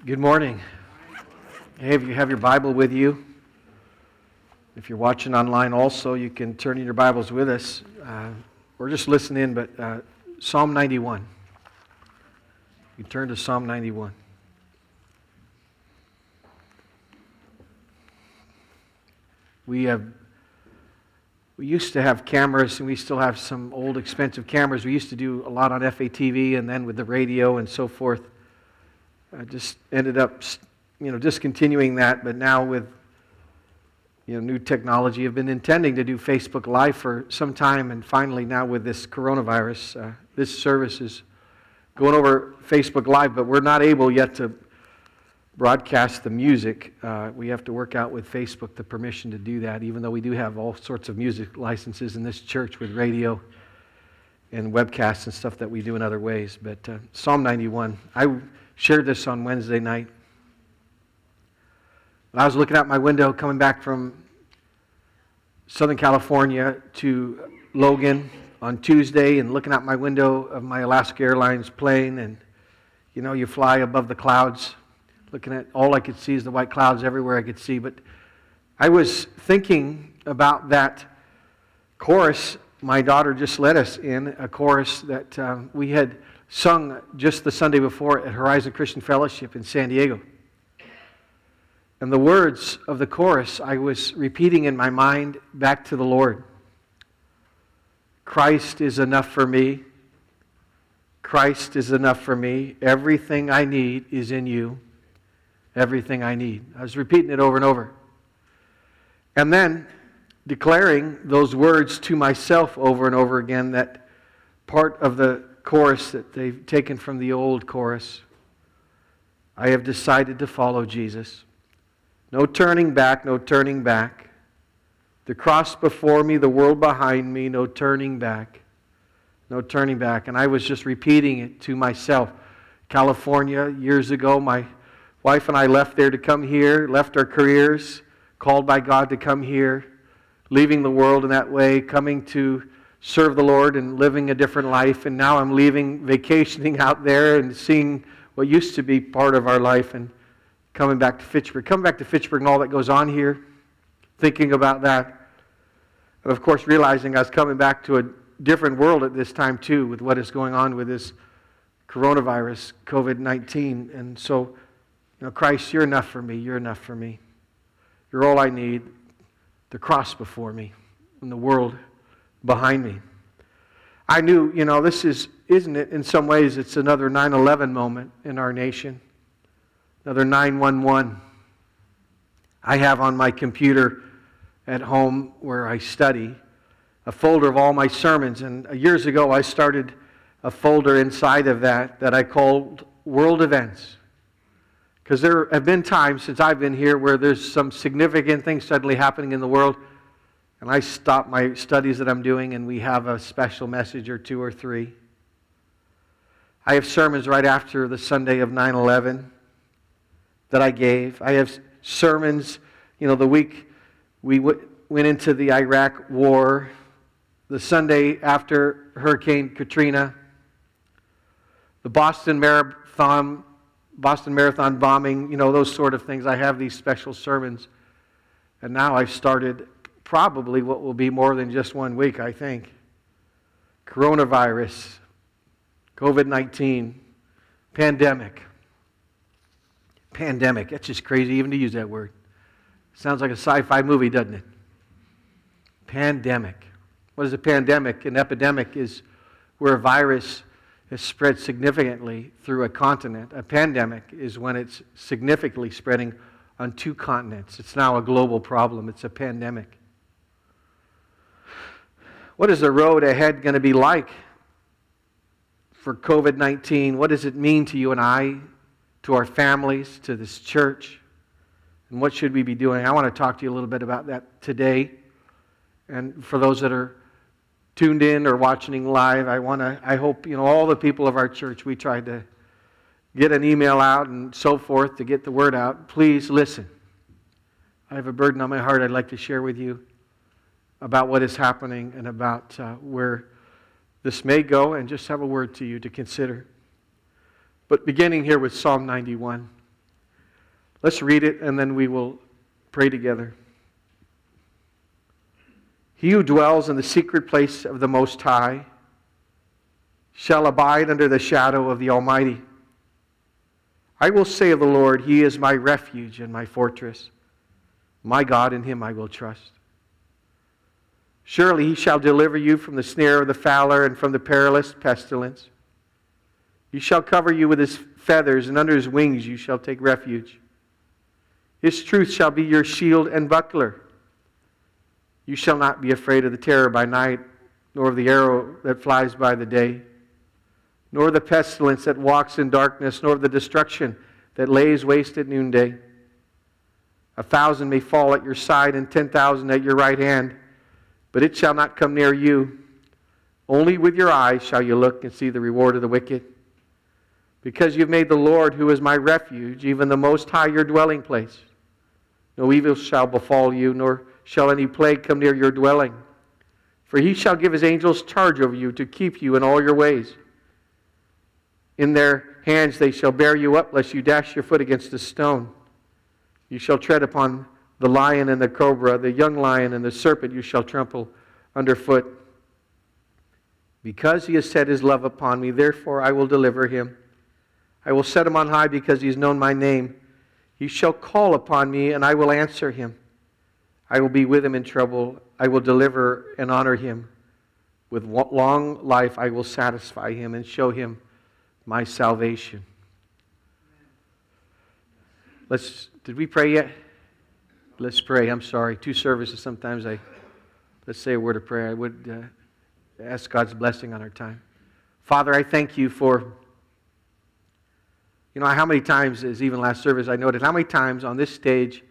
Good morning. Hey, if you have your Bible with you, if you're watching online also, you can turn in your Bibles with us. Or just listen in, but Psalm 91. You turn to Psalm 91. We used to have cameras, and we still have some old expensive cameras. We used to do a lot on FATV, and then with the radio and so forth. I just ended up, discontinuing that. But now with, new technology, I've been intending to do Facebook Live for some time, and finally now with this coronavirus, this service is going over Facebook Live, but we're not able yet to broadcast the music. We have to work out with Facebook the permission to do that, even though we do have all sorts of music licenses in this church with radio and webcasts and stuff that we do in other ways. But Psalm 91, I shared this on Wednesday night. I was looking out my window coming back from Southern California to Logan on Tuesday and looking out my window of my Alaska Airlines plane, and you fly above the clouds, looking at all I could see is the white clouds everywhere I could see. But I was thinking about that chorus my daughter just led us in, a chorus that we had sung just the Sunday before at Horizon Christian Fellowship in San Diego. And the words of the chorus I was repeating in my mind back to the Lord. Christ is enough for me. Christ is enough for me. Everything I need is in you. Everything I need. I was repeating it over and over. And then declaring those words to myself over and over again, that part of the chorus that they've taken from the old chorus. I have decided to follow Jesus. No turning back, no turning back. The cross before me, the world behind me, no turning back. No turning back. And I was just repeating it to myself. California, years ago, my wife and I left there to come here, left our careers, called by God to come here, leaving the world in that way, coming to serve the Lord and living a different life. And now I'm leaving, vacationing out there and seeing what used to be part of our life and coming back to Fitchburg. Coming back to Fitchburg and all that goes on here, thinking about that. And of course, realizing I was coming back to a different world at this time too, with what is going on with this coronavirus, COVID-19. And so, Christ, you're enough for me. You're enough for me. You're all I need. The cross before me and the world behind me. I knew, this is, isn't it, in some ways, it's another 9/11 moment in our nation. Another 9/11. I have on my computer at home where I study a folder of all my sermons. And years ago, I started a folder inside of that I called World Events. Because there have been times since I've been here where there's some significant things suddenly happening in the world. And I stop my studies that I'm doing and we have a special message or two or three. I have sermons right after the Sunday of 9/11 that I gave. I have sermons, the week we went into the Iraq War, the Sunday after Hurricane Katrina, the Boston Marathon bombing, those sort of things. I have these special sermons. And now I've started probably what will be more than just 1 week, I think. Coronavirus, COVID-19, pandemic. Pandemic, that's just crazy even to use that word. Sounds like a sci-fi movie, doesn't it? Pandemic. What is a pandemic? An epidemic is where a virus has spread significantly through a continent. A pandemic is when it's significantly spreading on 2 continents. It's now a global problem. It's a pandemic. What is the road ahead going to be like for COVID-19? What does it mean to you and I, to our families, to this church? And what should we be doing? I want to talk to you a little bit about that today. And for those that are tuned in or watching live, I hope, all the people of our church, we tried to get an email out and so forth to get the word out. Please listen. I have a burden on my heart I'd like to share with you about what is happening and about where this may go, and just have a word to you to consider. But beginning here with Psalm 91. Let's read it and then we will pray together. He who dwells in the secret place of the Most High shall abide under the shadow of the Almighty. I will say of the Lord, He is my refuge and my fortress. My God, in Him I will trust. Surely He shall deliver you from the snare of the fowler and from the perilous pestilence. He shall cover you with His feathers, and under His wings you shall take refuge. His truth shall be your shield and buckler. You shall not be afraid of the terror by night, nor of the arrow that flies by the day, nor the pestilence that walks in darkness, nor of the destruction that lays waste at noonday. 1,000 may fall at your side and 10,000 at your right hand, but it shall not come near you. Only with your eyes shall you look and see the reward of the wicked. Because you've made the Lord, who is my refuge, even the Most High, your dwelling place. No evil shall befall you, nor shall any plague come near your dwelling. For He shall give His angels charge over you to keep you in all your ways. In their hands they shall bear you up, lest you dash your foot against a stone. You shall tread upon the lion and the cobra, the young lion and the serpent you shall trample underfoot. Because He has set His love upon me, therefore I will deliver him. I will set him on high because He has known my name. He shall call upon me, and I will answer him. I will be with him in trouble. I will deliver and honor him. With long life I will satisfy him and show him my salvation. Did we pray yet? Let's pray. I'm sorry. 2 services, sometimes let's say a word of prayer. I would ask God's blessing on our time. Father, I thank You for, how many times, as even last service I noted, how many times on this stage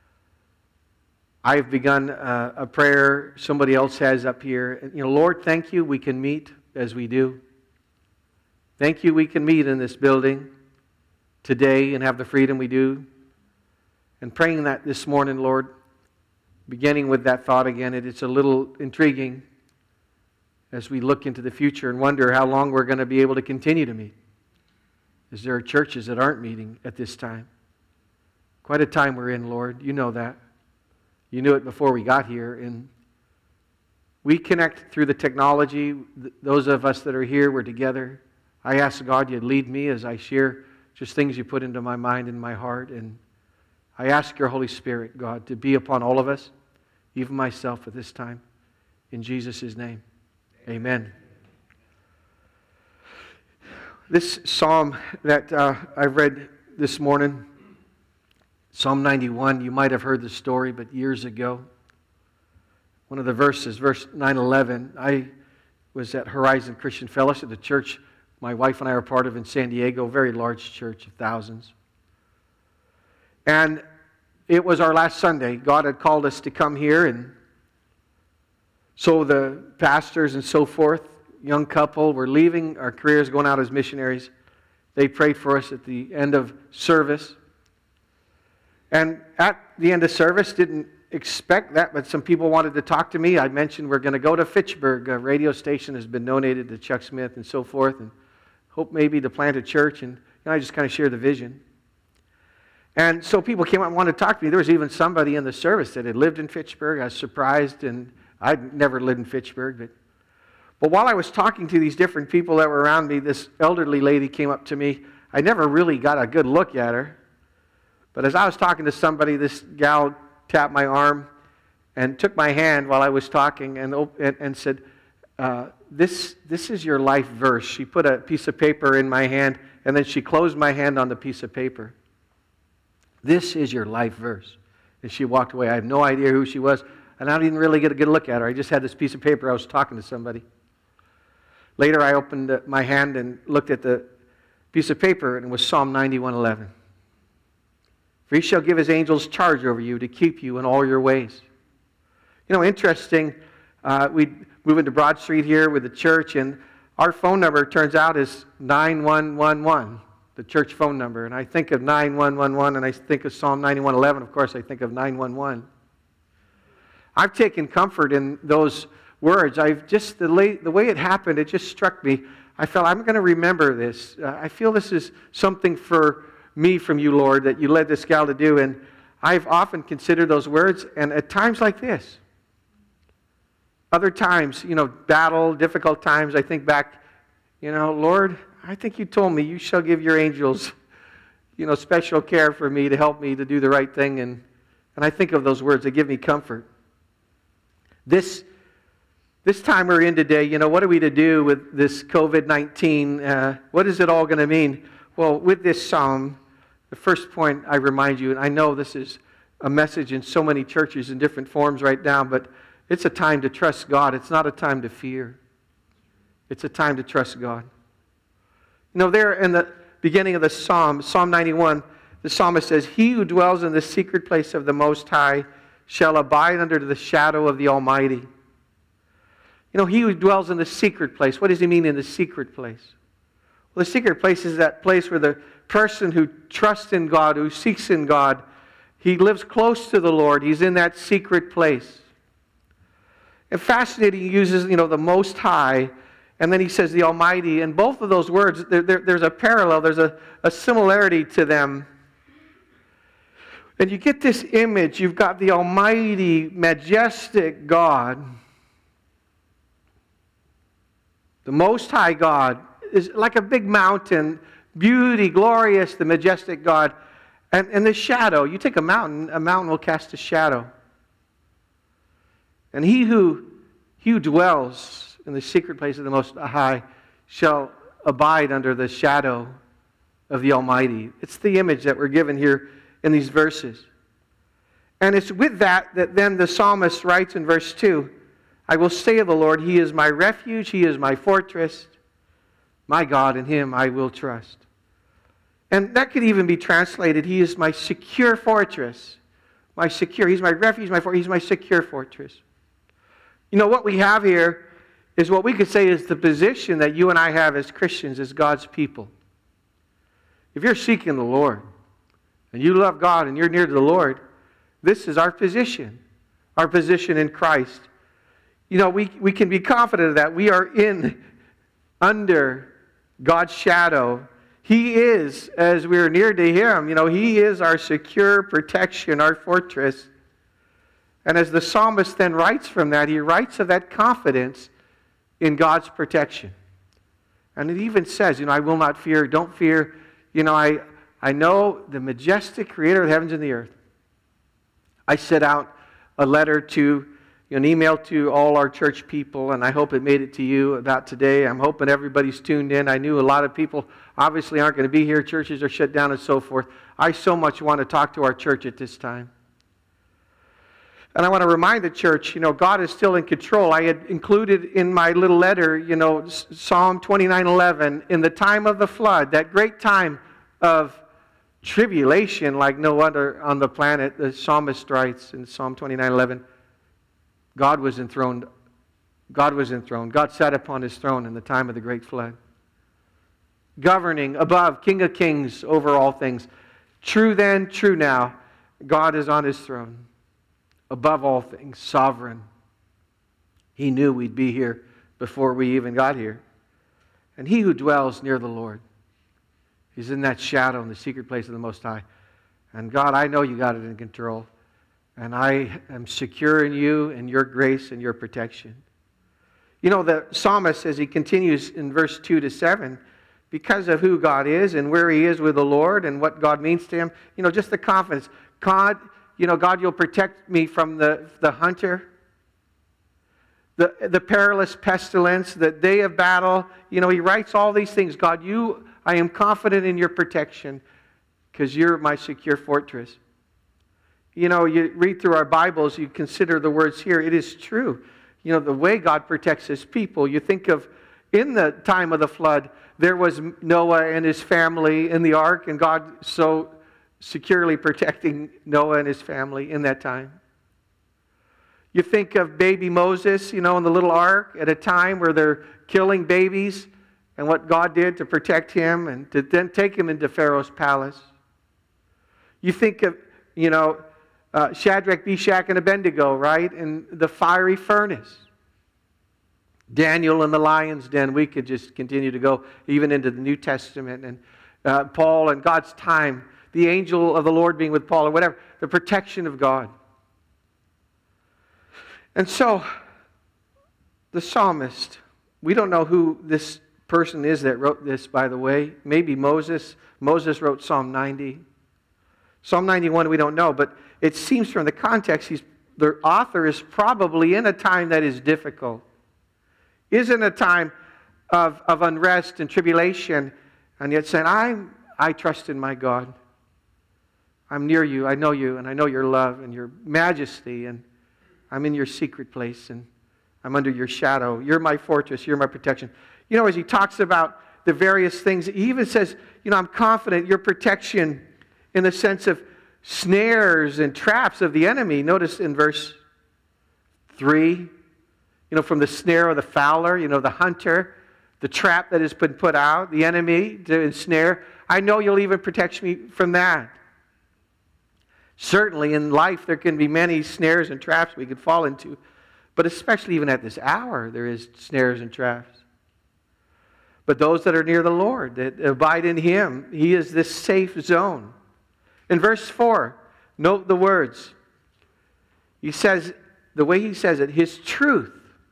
I've begun a prayer somebody else has up here. Lord, thank You we can meet as we do. Thank You we can meet in this building today and have the freedom we do. And praying that this morning, Lord, beginning with that thought again, it's a little intriguing as we look into the future and wonder how long we're going to be able to continue to meet. As there are churches that aren't meeting at this time. Quite a time we're in, Lord. You know that. You knew it before we got here. And we connect through the technology. Those of us that are here, we're together. I ask God You'd lead me as I share just things You put into my mind and my heart. And I ask Your Holy Spirit, God, to be upon all of us, even myself at this time. In Jesus' name, amen. This psalm that I've read this morning, Psalm 91, you might have heard the story, but years ago, one of the verses, verse 9-11, I was at Horizon Christian Fellowship, the church my wife and I are part of in San Diego, a very large church of thousands. And it was our last Sunday. God had called us to come here, and so the pastors and so forth, young couple, were leaving our careers, going out as missionaries. They prayed for us at the end of service. And at the end of service, didn't expect that, but some people wanted to talk to me. I mentioned we're going to go to Fitchburg. A radio station has been donated to Chuck Smith and so forth, and hope maybe to plant a church. And I just kind of share the vision. And so people came up and wanted to talk to me. There was even somebody in the service that had lived in Fitchburg. I was surprised, and I'd never lived in Fitchburg. But while I was talking to these different people that were around me, this elderly lady came up to me. I never really got a good look at her. But as I was talking to somebody, this gal tapped my arm and took my hand while I was talking and said, this is your life verse. She put a piece of paper in my hand, and then she closed my hand on the piece of paper. This is your life verse. And she walked away. I have no idea who she was, and I didn't really get a good look at her. I just had this piece of paper. I was talking to somebody. Later, I opened my hand and looked at the piece of paper, and it was Psalm 91:11. For He shall give His angels charge over you to keep you in all your ways. Interesting, we move into Broad Street here with the church, and our phone number, turns out, is 9111. The church phone number. And I think of 9111, and I think of Psalm 91:11. Of course, I think of 911. I've taken comfort in those words. I've just, the way it happened, it just struck me. I felt, I'm going to remember this. I feel this is something for me from you, Lord, that you led this gal to do. And I've often considered those words, and at times like this, other times, battle, difficult times, I think back, Lord, I think you told me you shall give your angels, special care for me to help me to do the right thing. And I think of those words. They give me comfort. This time we're in today, what are we to do with this COVID-19? What is it all going to mean? Well, with this psalm, the first point I remind you, and I know this is a message in so many churches in different forms right now, but it's a time to trust God. It's not a time to fear. It's a time to trust God. There in the beginning of the Psalm 91, the psalmist says, "He who dwells in the secret place of the Most High shall abide under the shadow of the Almighty." He who dwells in the secret place. What does he mean in the secret place? Well, the secret place is that place where the person who trusts in God, who seeks in God, he lives close to the Lord. He's in that secret place. And fascinating, he uses, the Most High, and then he says the Almighty. And both of those words, there's a parallel, there's a similarity to them. And you get this image, you've got the Almighty, majestic God. The Most High God is like a big mountain, beauty, glorious, the majestic God. And the shadow, you take a mountain will cast a shadow. And he who dwells in the secret place of the Most High shall abide under the shadow of the Almighty. It's the image that we're given here in these verses. And it's with that then the psalmist writes in verse 2, "I will say of the Lord, He is my refuge, He is my fortress, my God, in Him I will trust." And that could even be translated, He is my secure fortress. He's my refuge, He's my secure fortress. What we have here is what we could say is the position that you and I have as Christians, as God's people. If you're seeking the Lord, and you love God, and you're near to the Lord, this is our position in Christ. We can be confident of that. We are under God's shadow. He is, as we're near to Him, He is our secure protection, our fortress. And as the psalmist then writes from that, he writes of that confidence in God's protection. And it even says, I will not fear, don't fear. I know the majestic Creator of the heavens and the earth. I sent out a letter an email to all our church people, and I hope it made it to you about today. I'm hoping everybody's tuned in. I knew a lot of people obviously aren't going to be here. Churches are shut down and so forth. I so much want to talk to our church at this time. And I want to remind the church, God is still in control. I had included in my little letter, Psalm 29:11, in the time of the flood, that great time of tribulation like no other on the planet, the psalmist writes in Psalm 29:11, God was enthroned. God was enthroned. God sat upon His throne in the time of the great flood. Governing above, King of kings over all things. True then, true now. God is on His throne. Above all things, sovereign. He knew we'd be here before we even got here. And he who dwells near the Lord, he's in that shadow in the secret place of the Most High. And God, I know you got it in control. And I am secure in you and your grace and your protection. The psalmist, as he continues in verse 2 to 7, because of who God is and where He is with the Lord and what God means to him, just the confidence. God, you'll protect me from the hunter, the perilous pestilence, the day of battle. He writes all these things. God, I am confident in your protection because you're my secure fortress. You read through our Bibles, you consider the words here. It is true. The way God protects His people. You think of in the time of the flood, there was Noah and his family in the ark, and God so securely protecting Noah and his family in that time. You think of baby Moses, in the little ark at a time where they're killing babies and what God did to protect him and to then take him into Pharaoh's palace. You think of, Shadrach, Meshach, and Abednego, right? In the fiery furnace. Daniel in the lion's den. We could just continue to go even into the New Testament. And Paul and God's time, the angel of the Lord being with Paul or whatever, the protection of God. And so, the psalmist, we don't know who this person is that wrote this, by the way. Maybe Moses. Moses wrote Psalm 90. Psalm 91 we don't know, but it seems from the context the author is probably in a time that is difficult. Is in a time of unrest and tribulation, and yet saying, I trust in my God. I'm near you, and I know your love and your majesty, and I'm in your secret place, and I'm under your shadow. You're my fortress, you're my protection. You know, as he talks about the various things, he even says, I'm confident your protection in the sense of snares and traps of the enemy. Notice in verse 3, from the snare of the fowler, the hunter, the trap that has been put out, the enemy to ensnare. I know you'll even protect me from that. Certainly in life there can be many snares and traps we could fall into, but especially even at this hour there is snares and traps. But those that are near the Lord, that abide in Him, He is this safe zone. In verse 4, note the words. He says, the way he says it, His truth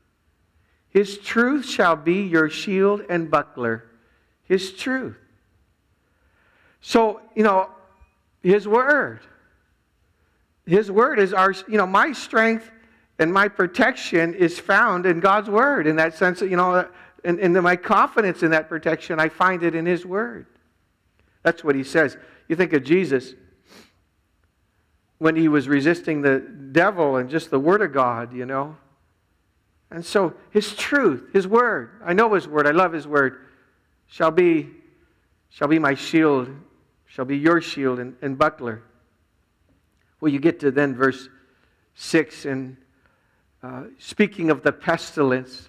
shall be your shield and buckler. His truth. So, His Word. His Word is our, my strength and my protection is found in God's Word. In that sense, and my confidence in that protection, I find it in His Word. That's what He says. You think of Jesus when He was resisting the devil and just the Word of God, And so His truth, His Word, I know His Word, I love His Word, shall be my shield, shall be your shield and buckler. Well, you get to then verse 6, and speaking of the pestilence,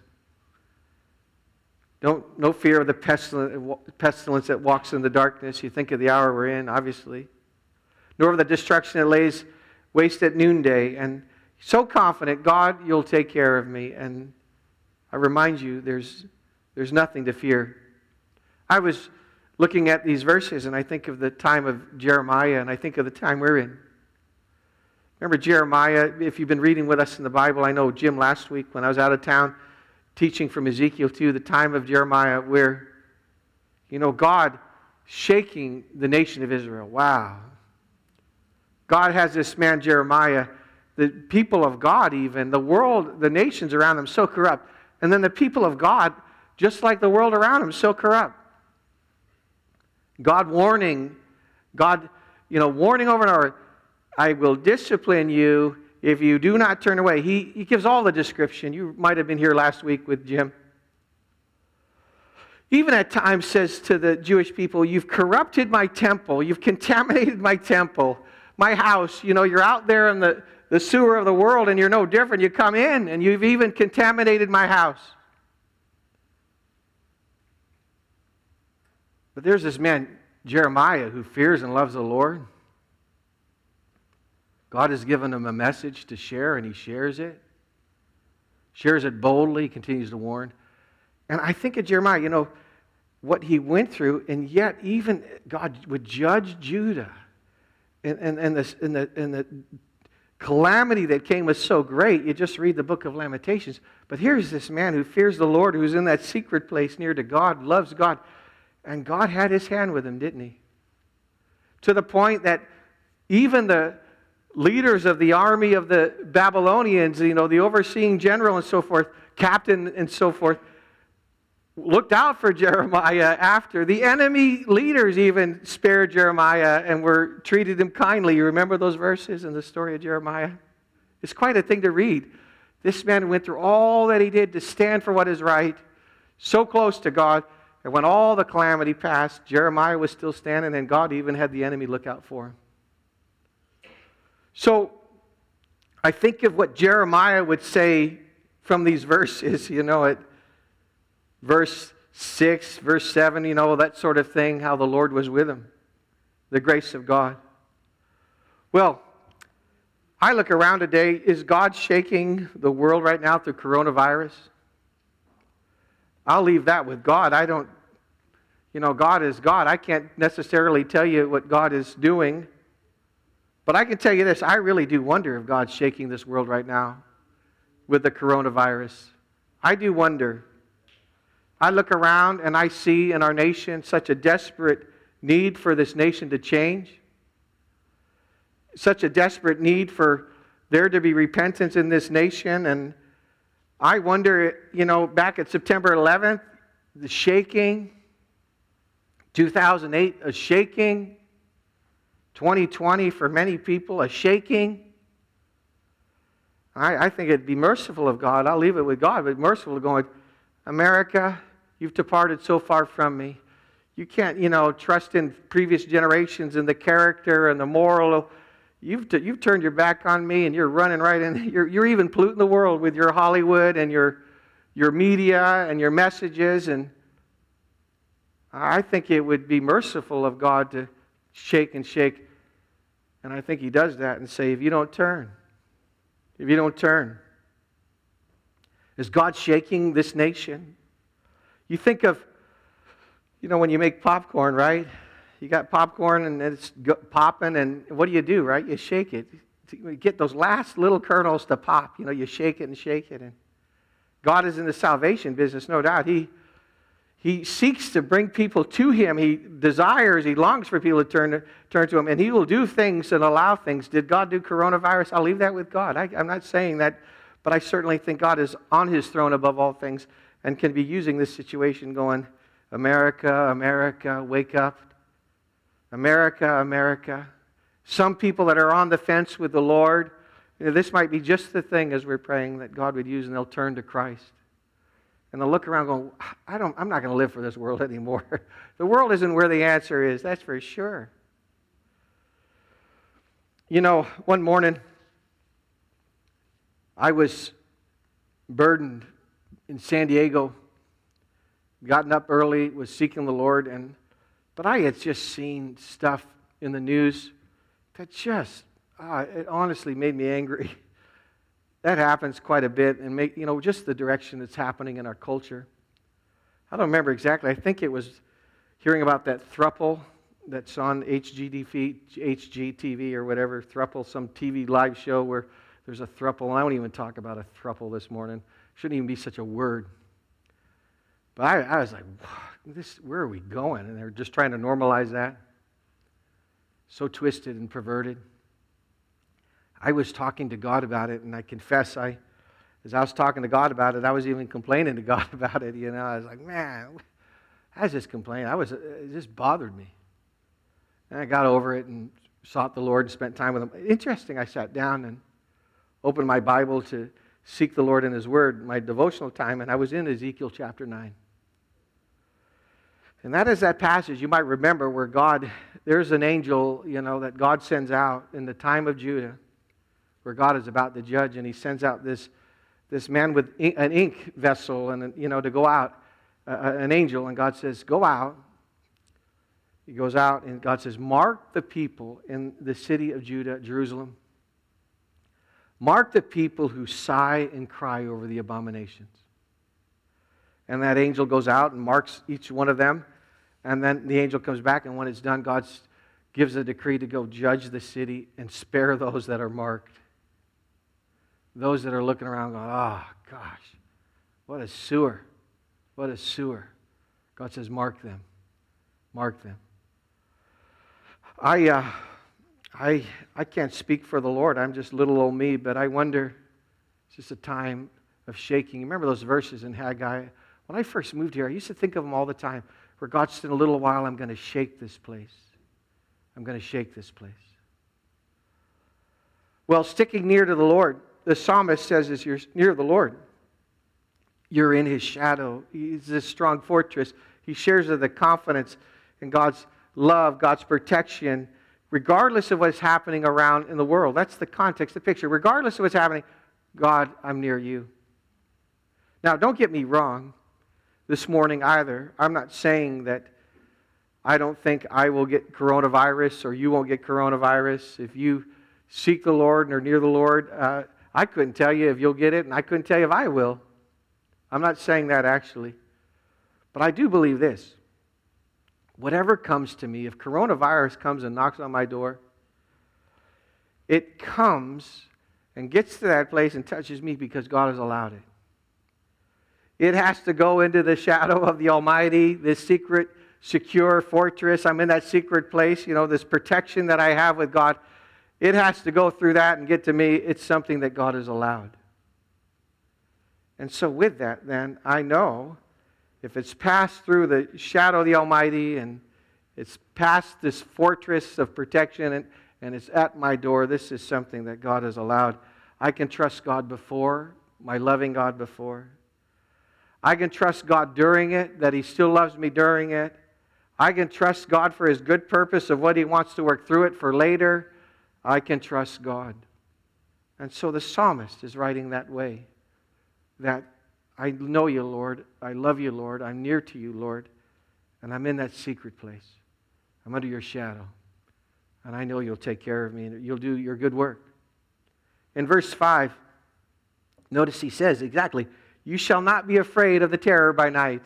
no fear of the pestilence that walks in the darkness. You think of the hour we're in, obviously. Nor of the destruction that lays waste at noonday. And so confident, God, you'll take care of me. And I remind you, there's nothing to fear. I was looking at these verses, and I think of the time of Jeremiah, and I think of the time we're in. Remember Jeremiah, if you've been reading with us in the Bible, I know Jim last week when I was out of town teaching from Ezekiel 2, the time of Jeremiah where, God shaking the nation of Israel. Wow. God has this man Jeremiah, the people of God even, the world, the nations around them so corrupt. And then the people of God, just like the world around them, so corrupt. God warning over and over, I will discipline you if you do not turn away. He gives all the description. You might have been here last week with Jim. Even at times says to the Jewish people, you've corrupted my temple. You've contaminated my temple, my house. You're out there in the sewer of the world and you're no different. You come in and you've even contaminated my house. But there's this man, Jeremiah, who fears and loves the Lord. God has given him a message to share, and he shares it. Shares it boldly, continues to warn. And I think of Jeremiah, what he went through, and yet even God would judge Judah. And the calamity that came was so great, you just read the book of Lamentations. But here's this man who fears the Lord, who's in that secret place near to God, loves God. And God had His hand with him, didn't He? To the point that even the leaders of the army of the Babylonians, the overseeing general and so forth, captain and so forth, looked out for Jeremiah after. The enemy leaders even spared Jeremiah and treated him kindly. You remember those verses in the story of Jeremiah? It's quite a thing to read. This man went through all that he did to stand for what is right, so close to God, and when all the calamity passed, Jeremiah was still standing, and God even had the enemy look out for him. So, I think of what Jeremiah would say from these verses, at verse 6, verse 7, that sort of thing, how the Lord was with him, the grace of God. Well, I look around today, is God shaking the world right now through coronavirus? I'll leave that with God. I don't, God is God. I can't necessarily tell you what God is doing. But I can tell you this, I really do wonder if God's shaking this world right now with the coronavirus. I do wonder. I look around and I see in our nation such a desperate need for this nation to change. Such a desperate need for there to be repentance in this nation. And I wonder, back at September 11th, the shaking, 2008, a shaking, 2020 for many people, a shaking. I think it'd be merciful of God. I'll leave it with God, but merciful of going, America, you've departed so far from me. You can't, trust in previous generations and the character and the moral. You've turned your back on me, and you're running right in. You're even polluting the world with your Hollywood and your media and your messages. And I think it would be merciful of God to shake and shake. And I think He does that and say, if you don't turn, is God shaking this nation? You think of, when you make popcorn, right? You got popcorn and it's popping, and what do, right? You shake it. You get those last little kernels to pop. You shake it and shake it. And God is in the salvation business, no doubt. He seeks to bring people to Him. He desires, He longs for people to turn to Him. And He will do things and allow things. Did God do coronavirus? I'll leave that with God. I'm not saying that, but I certainly think God is on His throne above all things and can be using this situation going, America, America, wake up. America, America. Some people that are on the fence with the Lord, this might be just the thing as we're praying that God would use, and they'll turn to Christ. And they'll look around going, I'm not going to live for this world anymore. The world isn't where the answer is, that's for sure. One morning, I was burdened in San Diego, gotten up early, was seeking the Lord, but I had just seen stuff in the news that it honestly made me angry. That happens quite a bit, and just the direction that's happening in our culture. I don't remember exactly. I think it was hearing about that throuple that's on HGTV or whatever, throuple, some TV live show where there's a throuple. And I won't even talk about a throuple this morning. Shouldn't even be such a word. But I was like, where are we going? And they're just trying to normalize that. So twisted and perverted. I was talking to God about it, and I confess, as I was talking to God about it, I was even complaining to God about it. I was like, man, I was just complaining. It just bothered me. And I got over it and sought the Lord and spent time with Him. Interesting, I sat down and opened my Bible to seek the Lord in His Word, my devotional time, and I was in Ezekiel chapter 9. And that is that passage, you might remember, where there's an angel, that God sends out in the time of Judah, where God is about to judge, and He sends out this man with an ink vessel, and to go out, an angel, and God says, go out. He goes out, and God says, mark the people in the city of Judah, Jerusalem. Mark the people who sigh and cry over the abominations. And that angel goes out and marks each one of them, and then the angel comes back, and when it's done, God gives a decree to go judge the city and spare those that are marked. Those that are looking around going, oh, gosh, what a sewer. What a sewer. God says, mark them. Mark them. I can't speak for the Lord. I'm just little old me, but I wonder, it's just a time of shaking. Remember those verses in Haggai? When I first moved here, I used to think of them all the time, where God said, in a little while, I'm going to shake this place. I'm going to shake this place. Well, sticking near to the Lord, the psalmist says, as you're near the Lord, you're in His shadow. He's this strong fortress. He shares the confidence in God's love, God's protection, regardless of what's happening around in the world. That's the context, the picture. Regardless of what's happening, God, I'm near you. Now, don't get me wrong this morning either. I'm not saying that I don't think I will get coronavirus or you won't get coronavirus. If you seek the Lord and are near the Lord, I couldn't tell you if you'll get it, and I couldn't tell you if I will. I'm not saying that actually. But I do believe this. whatever comes to me, if coronavirus comes and knocks on my door, it comes and gets to that place and touches me because God has allowed it. It has to go into the shadow of the Almighty, this secret, secure fortress. I'm in that secret place, this protection that I have with God. It has to go through that and get to me. It's something that God has allowed. And so with that, then, I know if it's passed through the shadow of the Almighty and it's past this fortress of protection and it's at my door, this is something that God has allowed. I can trust God before, my loving God before. I can trust God during it, that He still loves me during it. I can trust God for His good purpose of what He wants to work through it for later. I can trust God. And so the psalmist is writing that way. That I know You, Lord. I love You, Lord. I'm near to You, Lord. And I'm in that secret place. I'm under Your shadow. And I know You'll take care of me and You'll do Your good work. In verse 5, notice he says exactly, you shall not be afraid of the terror by night,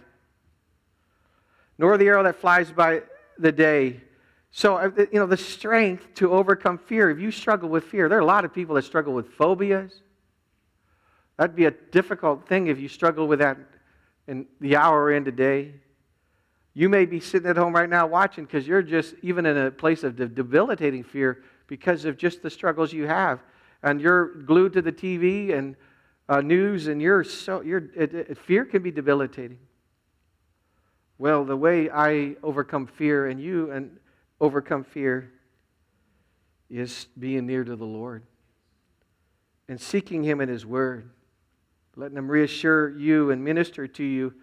nor the arrow that flies by the day. So, the strength to overcome fear. If you struggle with fear, there are a lot of people that struggle with phobias. That'd be a difficult thing if you struggle with that in the hour we're in today. You may be sitting at home right now watching because you're just even in a place of debilitating fear because of just the struggles you have. And you're glued to the TV and news, and fear can be debilitating. Well, the way I overcome fear and you overcome fear is being near to the Lord and seeking Him in His Word, letting Him reassure you and minister to you.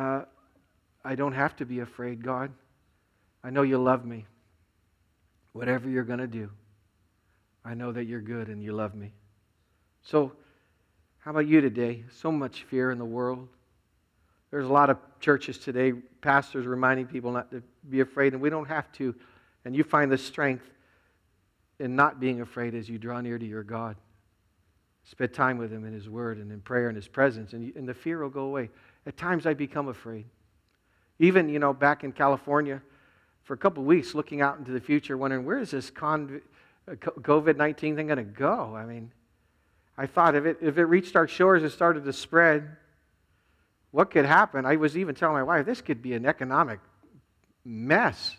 I don't have to be afraid, God. I know You love me. Whatever You're going to do, I know that You're good and You love me. So, how about you today? So much fear in the world. There's a lot of churches today, pastors reminding people not to be afraid, and we don't have to. And you find the strength in not being afraid as you draw near to your God. Spend time with Him in His Word and in prayer and His presence, and the fear will go away. At times I become afraid. Even, back in California, for a couple of weeks, looking out into the future, wondering, where is this COVID-19 thing going to go? I mean, I thought if it reached our shores and started to spread, what could happen? I was even telling my wife, this could be an economic mess.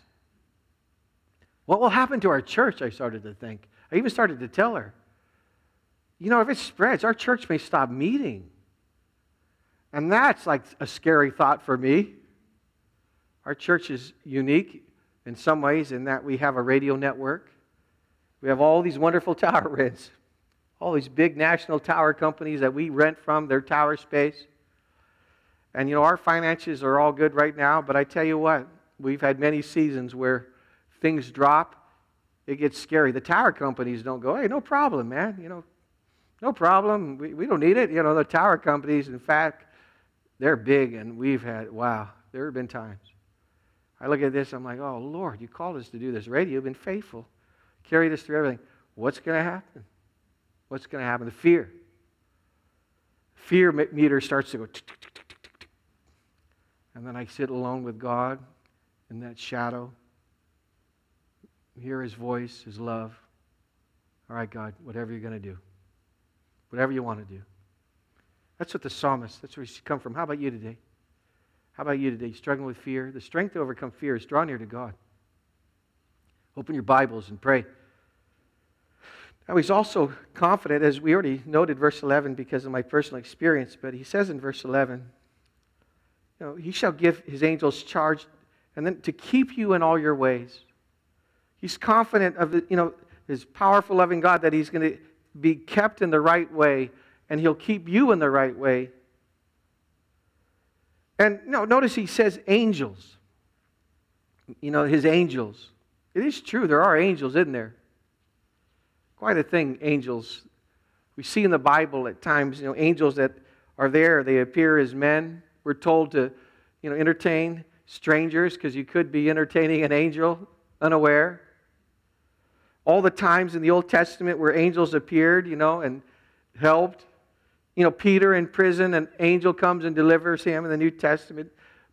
What will happen to our church, I started to think. I even started to tell her, if it spreads, our church may stop meeting. And that's like a scary thought for me. Our church is unique in some ways in that we have a radio network. We have all these wonderful tower rents. All these big national tower companies that we rent from, their tower space. And our finances are all good right now, but I tell you what, we've had many seasons where things drop, it gets scary. The tower companies don't go, hey, no problem, man, no problem, we don't need it. The tower companies, in fact, they're big, and there have been times. I look at this, I'm like, oh, Lord, You called us to do this radio, You've been faithful. Carried us through everything. What's going to happen? What's going to happen? The fear. Fear meter starts to go tick, tick, tick, tick, tick, tick. And then I sit alone with God in that shadow. Hear His voice, His love. All right, God, whatever You're going to do. Whatever You want to do. That's what the psalmist, that's where he's come from. How about you today? How about you today? Struggling with fear? The strength to overcome fear is draw near to God. Open your Bibles and pray. Now, he's also confident, as we already noted, verse 11, because of my personal experience, but he says in verse 11, He shall give His angels charge, and then to keep you in all your ways. He's confident of, His powerful, loving God, that He's going to be kept in the right way, and He'll keep you in the right way. And notice he says angels. His angels. It is true, there are angels in there. Quite a thing, angels. We see in the Bible at times, angels that are there, they appear as men. We're told to, entertain strangers because you could be entertaining an angel unaware. All the times in the Old Testament where angels appeared, and helped. Peter in prison, an angel comes and delivers him in the New Testament.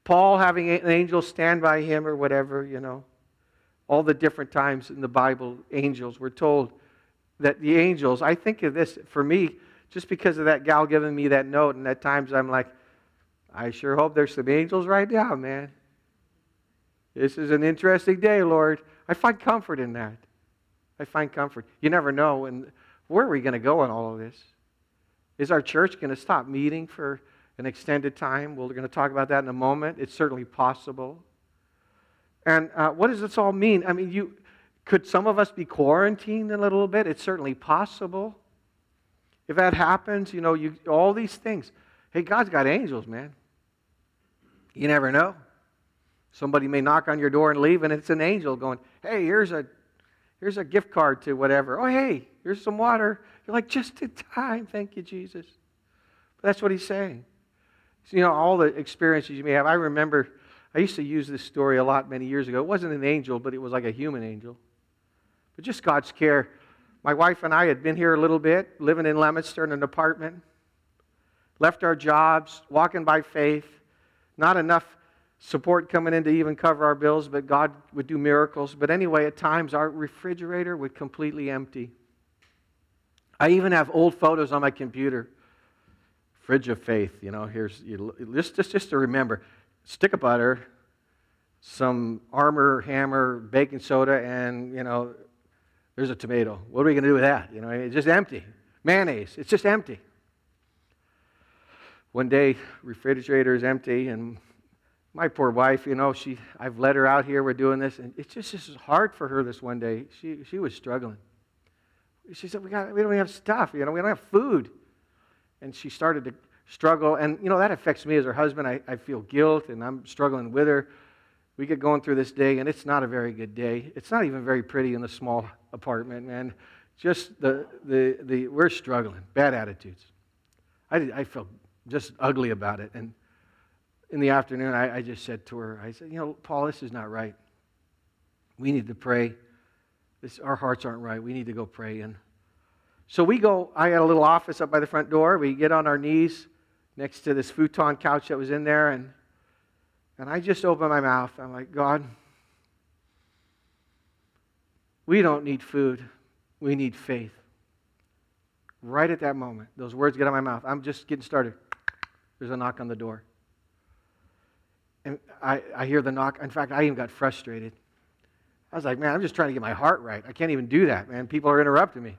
Paul having an angel stand by him or whatever, all the different times in the Bible, angels, we're told that the angels, I think of this, for me, just because of that gal giving me that note, and at times I'm like, I sure hope there's some angels right now, man. This is an interesting day, Lord. I find comfort in that. I find comfort. You never know. And where are we going to go in all of this? Is our church going to stop meeting for an extended time? We're going to talk about that in a moment. It's certainly possible. And what does this all mean? I mean, could some of us be quarantined a little bit? It's certainly possible. If that happens, all these things. Hey, God's got angels, man. You never know. Somebody may knock on your door and leave, and it's an angel going, hey, here's a gift card to whatever. Oh, hey, here's some water. You're like, just in time. Thank you, Jesus. But that's what he's saying. So, all the experiences you may have. I remember, I used to use this story a lot many years ago. It wasn't an angel, but it was like a human angel. But just God's care. My wife and I had been here a little bit, living in Leominster in an apartment. Left our jobs, walking by faith. Not enough support coming in to even cover our bills, but God would do miracles. But anyway, at times our refrigerator would completely empty. I even have old photos on my computer. Fridge of faith, here's just to remember. Stick of butter, some Armour Hammer baking soda, and there's a tomato. What are we going to do with that? It's just empty. Mayonnaise, it's just empty. One day, refrigerator is empty, and my poor wife, I've let her out here, we're doing this, and it's just hard for her this one day. She was struggling. She said, we don't have stuff, we don't have food. And she started to struggle, and that affects me as her husband. I feel guilt, and I'm struggling with her. We get going through this day, and it's not a very good day. It's not even very pretty in the small apartment, man. Just we're struggling, bad attitudes. I felt just ugly about it, and in the afternoon, I just said to her, I said, Paul, this is not right. We need to pray. Our hearts aren't right. We need to go pray. And so we go, I had a little office up by the front door. We get on our knees next to this futon couch that was in there, and I just open my mouth. I'm like, God, we don't need food. We need faith. Right at that moment, those words get out of my mouth. I'm just getting started. There's a knock on the door. And I hear the knock. In fact, I even got frustrated. I was like, man, I'm just trying to get my heart right. I can't even do that, man. People are interrupting me.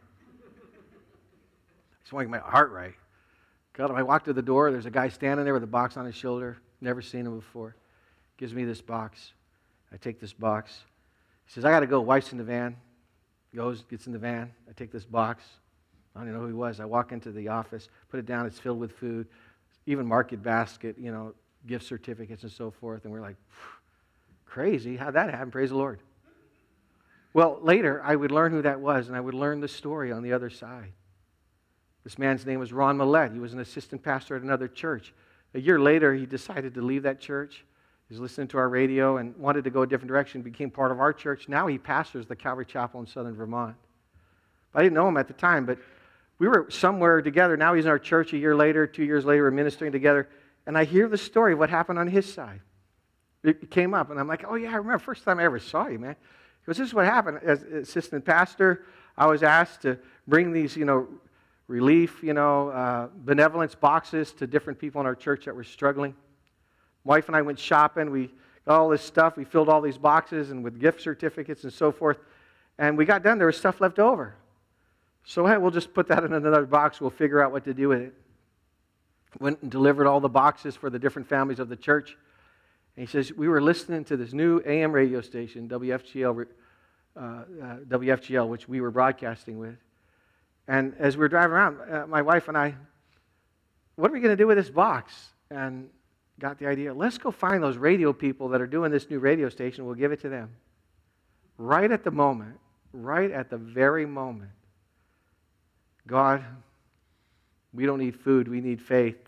I just want to get my heart right. God, I walk to the door. There's a guy standing there with a box on his shoulder. Never seen him before. Gives me this box. I take this box. He says, I got to go. Wife's in the van. Goes, gets in the van. I take this box. I don't even know who he was. I walk into the office, put it down. It's filled with food. Even market basket, gift certificates and so forth. And we're like, crazy. How'd that happen? Praise the Lord. Well, later, I would learn who that was, and I would learn the story on the other side. This man's name was Ron Millett. He was an assistant pastor at another church. A year later, he decided to leave that church. He was listening to our radio and wanted to go a different direction, became part of our church. Now he pastors the Calvary Chapel in southern Vermont. I didn't know him at the time, but we were somewhere together. Now he's in our church a year later, 2 years later, we're ministering together. And I hear the story of what happened on his side. It came up, and I'm like, oh, yeah, I remember first time I ever saw you, man. Because this is what happened. As assistant pastor, I was asked to bring these, relief, benevolence boxes to different people in our church that were struggling. Wife and I went shopping. We got all this stuff. We filled all these boxes and with gift certificates and so forth. And we got done. There was stuff left over. So, hey, we'll just put that in another box. We'll figure out what to do with it. Went and delivered all the boxes for the different families of the church. And he says, we were listening to this new AM radio station, WFGL, which we were broadcasting with. And as we were driving around, my wife and I, what are we going to do with this box? And got the idea, let's go find those radio people that are doing this new radio station. We'll give it to them. Right at the moment, right at the very moment, God, we don't need food, we need faith.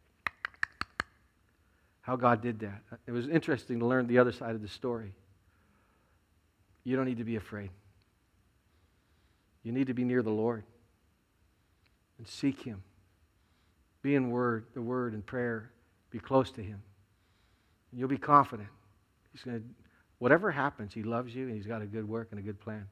How God did that. It was interesting to learn the other side of the story. You don't need to be afraid. You need to be near the Lord and seek Him. Be in the Word and prayer. Be close to Him. You'll be confident. He's going to, whatever happens, He loves you and He's got a good work and a good plan.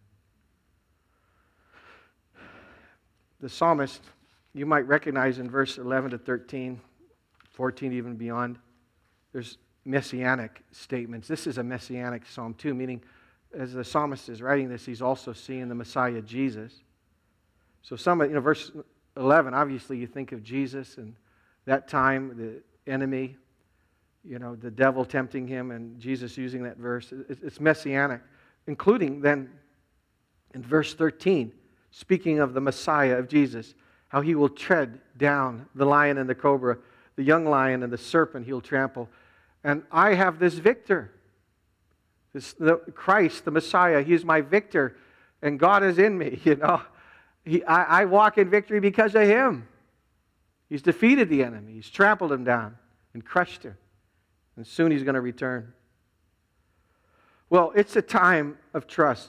The psalmist, you might recognize in verse 11 to 13, 14 even beyond, there's messianic statements. This is a messianic psalm too, meaning as the psalmist is writing this, he's also seeing the Messiah Jesus. So verse 11, obviously you think of Jesus and that time, the enemy, the devil tempting him and Jesus using that verse. It's messianic, including then in verse 13, speaking of the Messiah of Jesus, how He will tread down the lion and the cobra, the young lion and the serpent He'll trample. And I have this victor. Christ, the Messiah, He is my victor, and God is in me. I walk in victory because of Him. He's defeated the enemy. He's trampled him down and crushed him. And soon He's going to return. Well, it's a time of trust.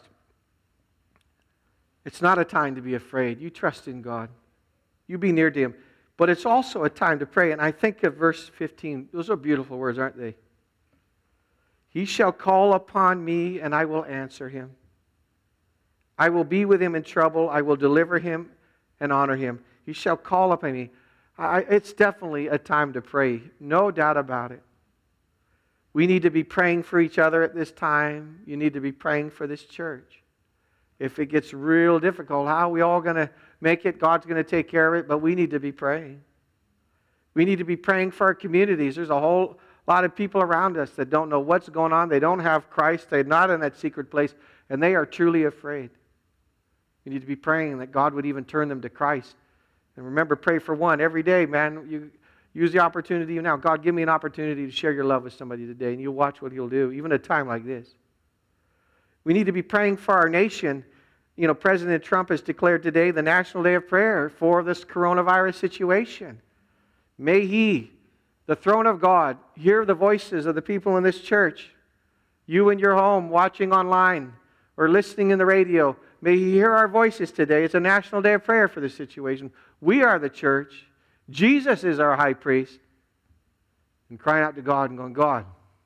It's not a time to be afraid. You trust in God. You be near to Him. But it's also a time to pray. And I think of verse 15. Those are beautiful words, aren't they? He shall call upon me, and I will answer him. I will be with him in trouble. I will deliver him and honor him. He shall call upon me. It's definitely a time to pray. No doubt about it. We need to be praying for each other at this time. You need to be praying for this church. If it gets real difficult, how are we all going to make it? God's going to take care of it, but we need to be praying. We need to be praying for our communities. There's a whole lot of people around us that don't know what's going on. They don't have Christ. They're not in that secret place, and they are truly afraid. We need to be praying that God would even turn them to Christ. And remember, pray for one every day, man. You use the opportunity now. God, give me an opportunity to share your love with somebody today, and you'll watch what He'll do, even at a time like this. We need to be praying for our nation. President Trump has declared today the National Day of Prayer for this coronavirus situation. May He, the throne of God, hear the voices of the people in this church. You in your home, watching online, or listening in the radio, may He hear our voices today. It's a National Day of Prayer for this situation. We are the church. Jesus is our high priest. And crying out to God and going, God,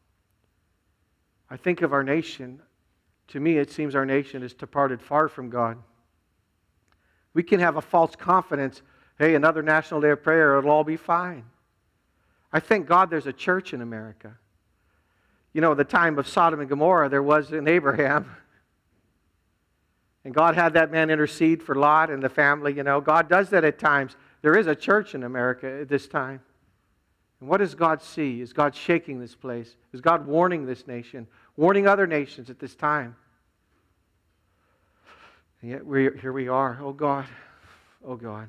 I think of our nation. To me, it seems our nation is departed far from God. We can have a false confidence. Hey, another National Day of Prayer, it'll all be fine. I thank God there's a church in America. The time of Sodom and Gomorrah, there was an Abraham. And God had that man intercede for Lot and the family. God does that at times. There is a church in America at this time. And what does God see? Is God shaking this place? Is God warning this nation? Warning other nations at this time? And yet here we are. Oh God. Oh God.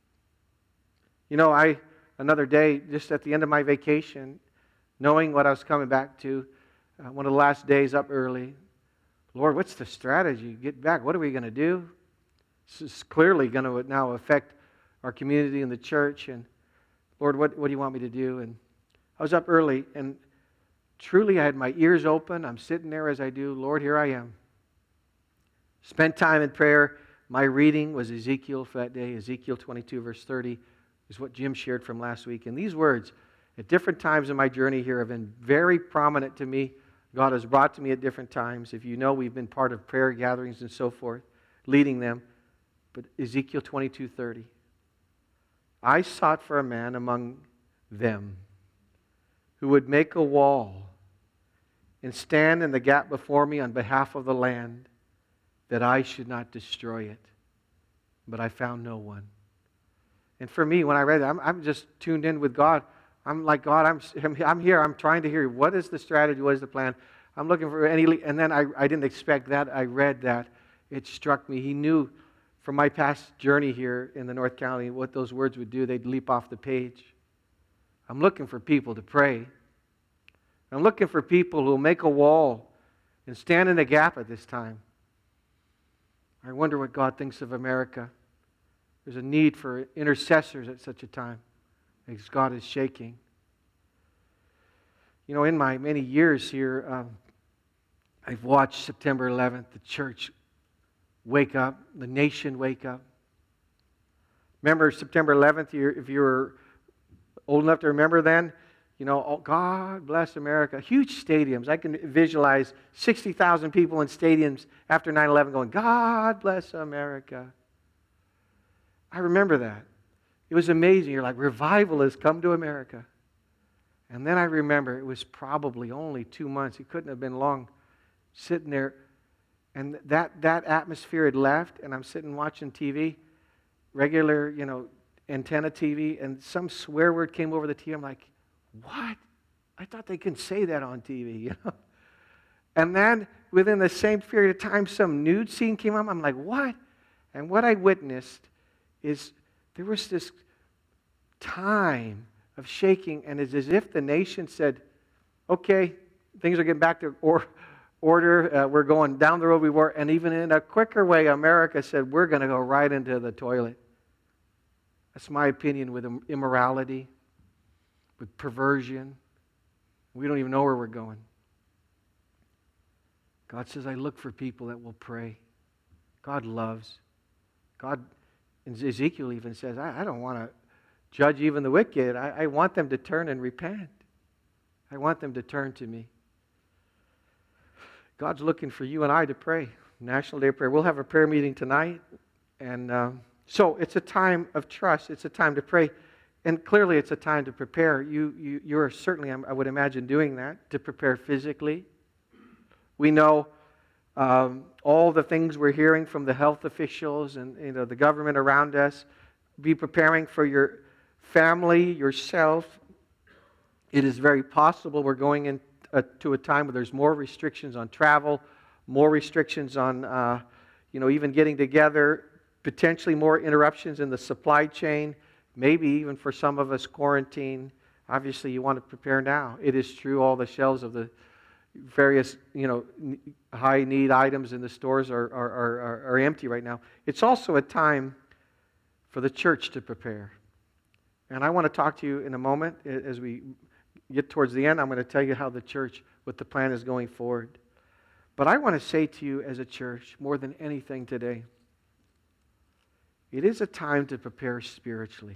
Another day, just at the end of my vacation, knowing what I was coming back to, one of the last days up early, Lord, what's the strategy? Get back. What are we going to do? This is clearly going to now affect our community and the church. And Lord, what do you want me to do? And I was up early, and truly I had my ears open. I'm sitting there as I do. Lord, here I am. Spent time in prayer. My reading was Ezekiel for that day. Ezekiel 22, verse 30 is what Jim shared from last week. And these words, at different times in my journey here, have been very prominent to me. God has brought to me at different times. If you know, we've been part of prayer gatherings and so forth, leading them. But Ezekiel 22:30. I sought for a man among them who would make a wall and stand in the gap before me on behalf of the land, that I should not destroy it. But I found no one. And for me, when I read it, I'm just tuned in with God. I'm like, God, I'm here. I'm trying to hear, what is the strategy? What is the plan? I'm looking for any... And then I didn't expect that. I read that. It struck me. He knew from my past journey here in the North County what those words would do. They'd leap off the page. I'm looking for people to pray. I'm looking for people who will make a wall and stand in the gap at this time. I wonder what God thinks of America. There's a need for intercessors at such a time, as God is shaking. In my many years here, I've watched September 11th, the church wake up, the nation wake up. Remember September 11th, if you were old enough to remember then, Oh, God bless America. Huge stadiums. I can visualize 60,000 people in stadiums after 9/11 going, God bless America. I remember that. It was amazing. You're like, revival has come to America. And then I remember it was probably only 2 months. It couldn't have been long, sitting there. And that atmosphere had left, and I'm sitting watching TV, regular, antenna TV, and some swear word came over the TV. I'm like, what? I thought they couldn't say that on TV, And then within the same period of time, some nude scene came up. I'm like, what? And what I witnessed is there was this time of shaking, and it's as if the nation said, okay, things are getting back to order. We're going down the road we were. And even in a quicker way, America said, we're going to go right into the toilet. That's my opinion with immorality, with perversion. We don't even know where we're going. God says, I look for people that will pray. God loves. God, and Ezekiel even says, I don't want to judge even the wicked. I want them to turn and repent. I want them to turn to me. God's looking for you and I to pray. National Day of Prayer. We'll have a prayer meeting tonight. And so it's a time of trust. It's a time to pray. And clearly it's a time to prepare. You're certainly, I would imagine, doing that, to prepare physically. We know all the things we're hearing from the health officials and the government around us. Be preparing for your family, yourself. It is very possible we're going into a time where there's more restrictions on travel, more restrictions on even getting together, potentially more interruptions in the supply chain, maybe even for some of us quarantine. Obviously, you want to prepare now. It is true, all the shelves of the various high need items in the stores are empty right now. It's also a time for the church to prepare. And I want to talk to you in a moment as we get towards the end. I'm going to tell you how the church, what the plan is going forward. But I want to say to you as a church, more than anything today, it is a time to prepare spiritually.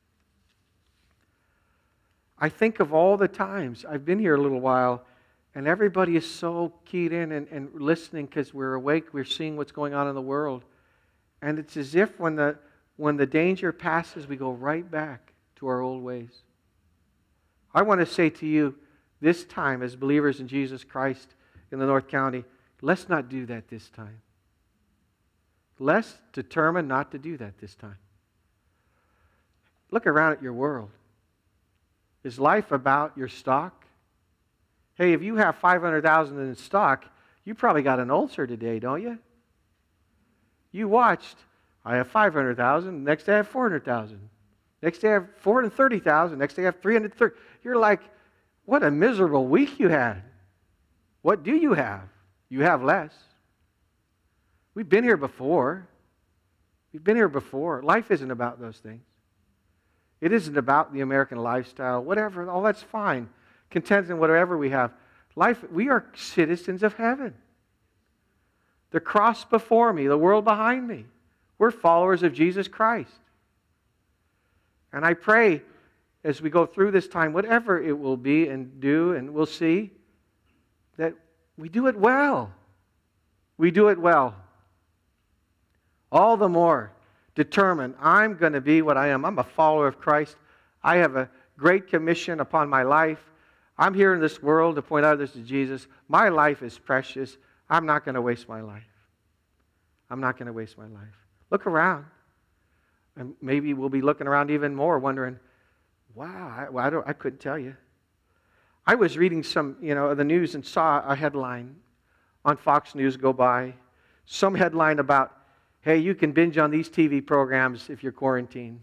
I think of all the times, I've been here a little while, and everybody is so keyed in and listening because we're awake, we're seeing what's going on in the world. And it's as if when the danger passes, we go right back to our old ways. I want to say to you, this time as believers in Jesus Christ in the North County, let's not do that this time. Let's determine not to do that this time. Look around at your world. Is life about your stock? Hey, if you have 500,000 in stock, you probably got an ulcer today, don't you? You watched, I have 500,000, next day I have 400,000. Next day I have 430,000, next day I have 330. You're like, what a miserable week you had. What do you have? You have less. We've been here before. We've been here before. Life isn't about those things. It isn't about the American lifestyle, whatever, all that's fine. Content in whatever we have. Life, we are citizens of heaven. The cross before me, the world behind me. We're followers of Jesus Christ. And I pray as we go through this time, whatever it will be and do, and we'll see, that we do it well. We do it well. All the more determined, I'm going to be what I am. I'm a follower of Christ. I have a great commission upon my life. I'm here in this world to point others to Jesus. My life is precious. I'm not going to waste my life. I'm not going to waste my life. Look around. And maybe we'll be looking around even more, wondering, wow, I couldn't tell you. I was reading some, the news and saw a headline on Fox News go by. Some headline about, hey, you can binge on these TV programs if you're quarantined.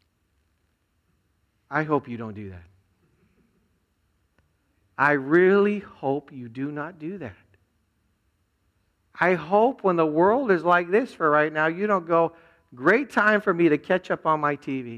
I hope you don't do that. I really hope you do not do that. I hope when the world is like this for right now, you don't go, great time for me to catch up on my TV.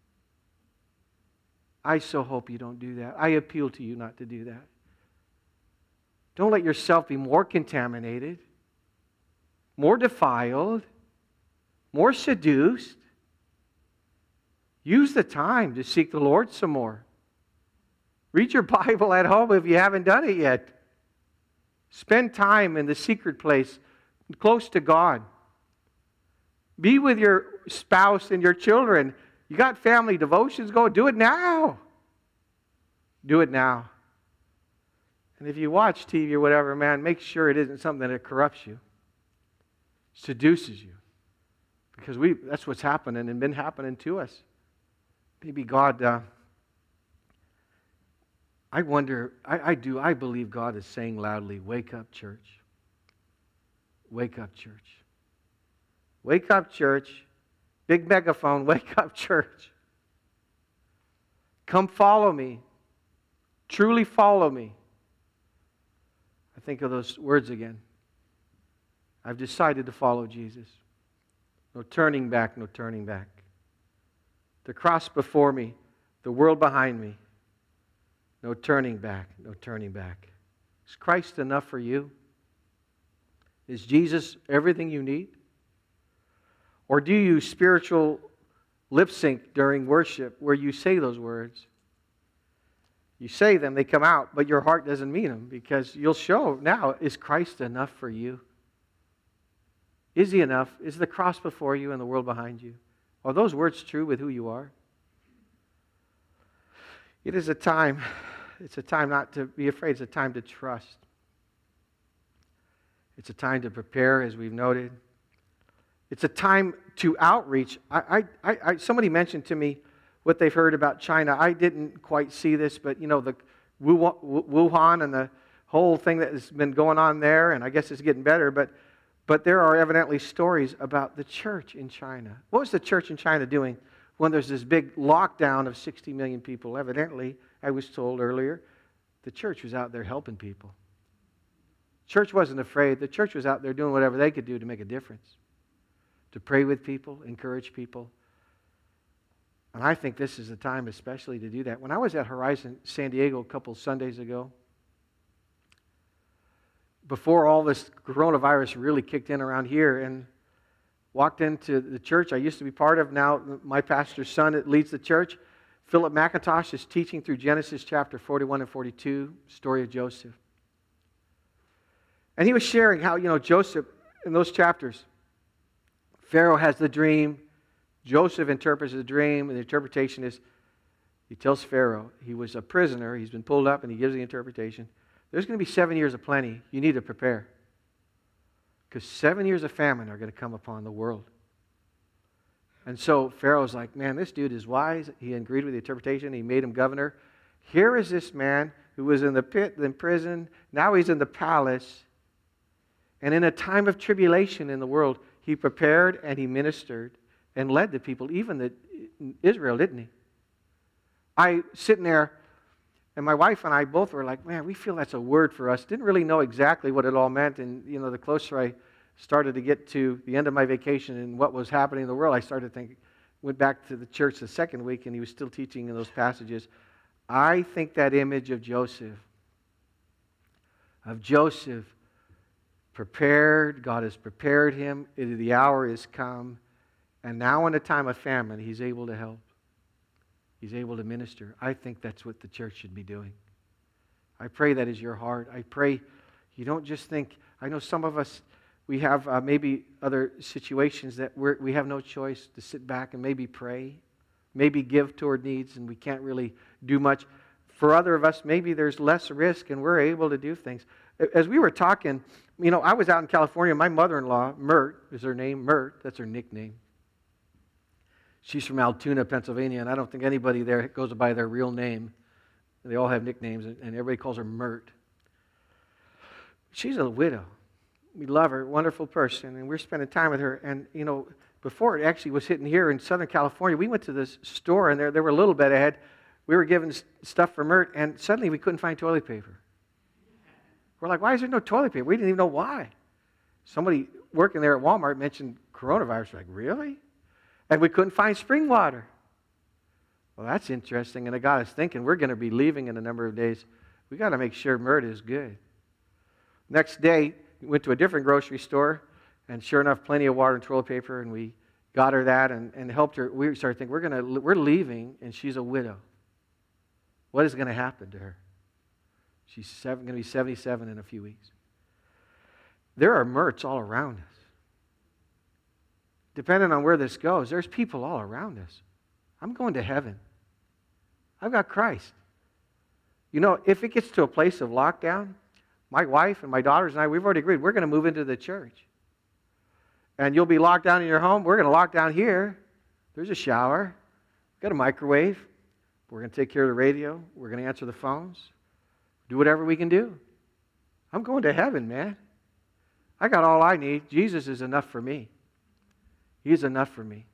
I so hope you don't do that. I appeal to you not to do that. Don't let yourself be more contaminated, more defiled, more seduced. Use the time to seek the Lord some more. Read your Bible at home if you haven't done it yet. Spend time in the secret place, close to God. Be with your spouse and your children. You got family devotions going, do it now. Do it now. And if you watch TV or whatever, man, make sure it isn't something that corrupts you, seduces you. Because that's what's happening and been happening to us. Maybe God, I believe God is saying loudly, wake up, church. Wake up, church. Wake up, church. Big megaphone, wake up, church. Come follow me. Truly follow me. I think of those words again. I've decided to follow Jesus. No turning back, no turning back. The cross before me, the world behind me. No turning back, no turning back. Is Christ enough for you? Is Jesus everything you need? Or do you spiritual lip sync during worship where you say those words? You say them, they come out, but your heart doesn't mean them because you'll show now, is Christ enough for you? Is He enough? Is the cross before you and the world behind you? Are those words true with who you are? It is a time, it's a time not to be afraid, it's a time to trust. It's a time to prepare, as we've noted. It's a time to outreach. Somebody mentioned to me what they've heard about China. I didn't quite see this, but the Wuhan and the whole thing that has been going on there, and I guess it's getting better, but there are evidently stories about the church in China. What was the church in China doing when there's this big lockdown of 60 million people? Evidently, I was told earlier, the church was out there helping people. Church wasn't afraid. The church was out there doing whatever they could do to make a difference. To pray with people, encourage people. And I think this is the time especially to do that. When I was at Horizon San Diego a couple Sundays ago, before all this coronavirus really kicked in around here, and walked into the church I used to be part of, now my pastor's son that leads the church, Philip McIntosh, is teaching through Genesis chapter 41 and 42, story of Joseph. And he was sharing how, Joseph, in those chapters, Pharaoh has the dream, Joseph interprets the dream, and the interpretation is, he tells Pharaoh, he was a prisoner, he's been pulled up, and he gives the interpretation. There's going to be 7 years of plenty. You need to prepare. Because 7 years of famine are going to come upon the world. And so Pharaoh's like, man, this dude is wise. He agreed with the interpretation. He made him governor. Here is this man who was in the pit, in prison. Now he's in the palace. And in a time of tribulation in the world, he prepared and he ministered and led the people, even Israel, didn't he? I sitting there, and my wife and I both were like, man, we feel that's a word for us. Didn't really know exactly what it all meant. And, the closer I started to get to the end of my vacation and what was happening in the world, I started thinking, went back to the church the second week, and he was still teaching in those passages. I think that image of Joseph prepared, God has prepared him, the hour is come, and now in a time of famine, he's able to help. He's able to minister. I think that's what the church should be doing. I pray that is your heart. I pray you don't just think, I know some of us, we have maybe other situations that we have no choice to sit back and maybe pray, maybe give toward needs, and we can't really do much. For other of us, maybe there's less risk and we're able to do things. As we were talking, I was out in California. My mother-in-law, Mert, is her name, Mert, that's her nickname. She's from Altoona, Pennsylvania, and I don't think anybody there goes by their real name. They all have nicknames, and everybody calls her Mert. She's a widow. We love her, wonderful person, and we're spending time with her. And, before it actually was hitting here in Southern California, we went to this store, and there were a little bit ahead. We were given stuff for Mert, and suddenly we couldn't find toilet paper. We're like, why is there no toilet paper? We didn't even know why. Somebody working there at Walmart mentioned coronavirus. We're like, really? And we couldn't find spring water. Well, that's interesting. And it got us thinking, we're going to be leaving in a number of days. We got to make sure Mert is good. Next day, we went to a different grocery store, and sure enough, plenty of water and toilet paper, and we got her that and helped her. We started thinking, we're leaving, and she's a widow. What is going to happen to her? She's going to be 77 in a few weeks. There are Merts all around us. Depending on where this goes, there's people all around us. I'm going to heaven. I've got Christ. You know, if it gets to a place of lockdown, my wife and my daughters and I, we've already agreed, we're going to move into the church. And you'll be locked down in your home. We're going to lock down here. There's a shower. We've got a microwave. We're going to take care of the radio. We're going to answer the phones. Do whatever we can do. I'm going to heaven, man. I got all I need. Jesus is enough for me. He's enough for me.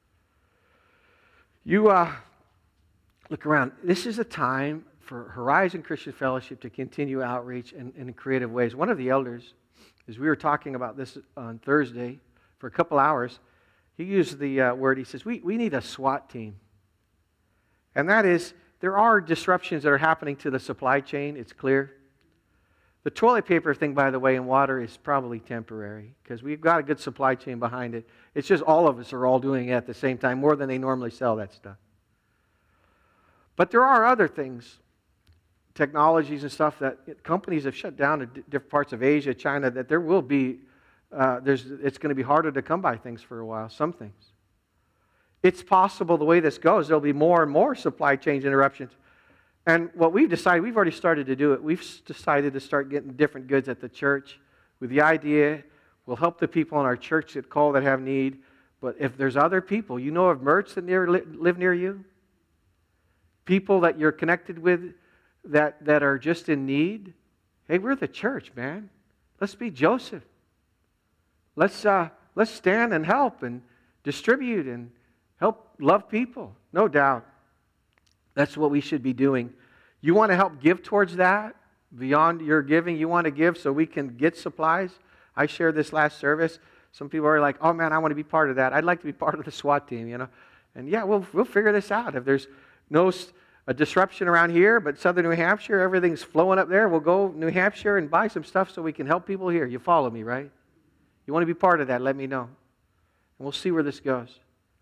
You look around. This is a time for Horizon Christian Fellowship to continue outreach in creative ways. One of the elders, as we were talking about this on Thursday for a couple hours, he used the word, he says, we need a SWAT team. And that is, there are disruptions that are happening to the supply chain, it's clear. The toilet paper thing, by the way, and water is probably temporary because we've got a good supply chain behind it. It's just all of us are all doing it at the same time, more than they normally sell that stuff. But there are other things, technologies and stuff that companies have shut down in different parts of Asia, China, that there will be, it's going to be harder to come by things for a while, some things. It's possible the way this goes, there'll be more and more supply chain interruptions. And what we've decided, we've already started to do it. We've decided to start getting different goods at the church with the idea we'll help the people in our church that call that have need. But if there's other people, you know of Merts that live near you? People that you're connected with that are just in need? Hey, we're the church, man. Let's be Joseph. Let's stand and help and distribute and help love people. No doubt. That's what we should be doing. You want to help give towards that? Beyond your giving, you want to give so we can get supplies? I shared this last service. Some people are like, oh man, I want to be part of that. I'd like to be part of the SWAT team, you know. And yeah, we'll figure this out. If there's a disruption around here, but southern New Hampshire, everything's flowing up there, we'll go New Hampshire and buy some stuff so we can help people here. You follow me, right? You want to be part of that, let me know. And we'll see where this goes.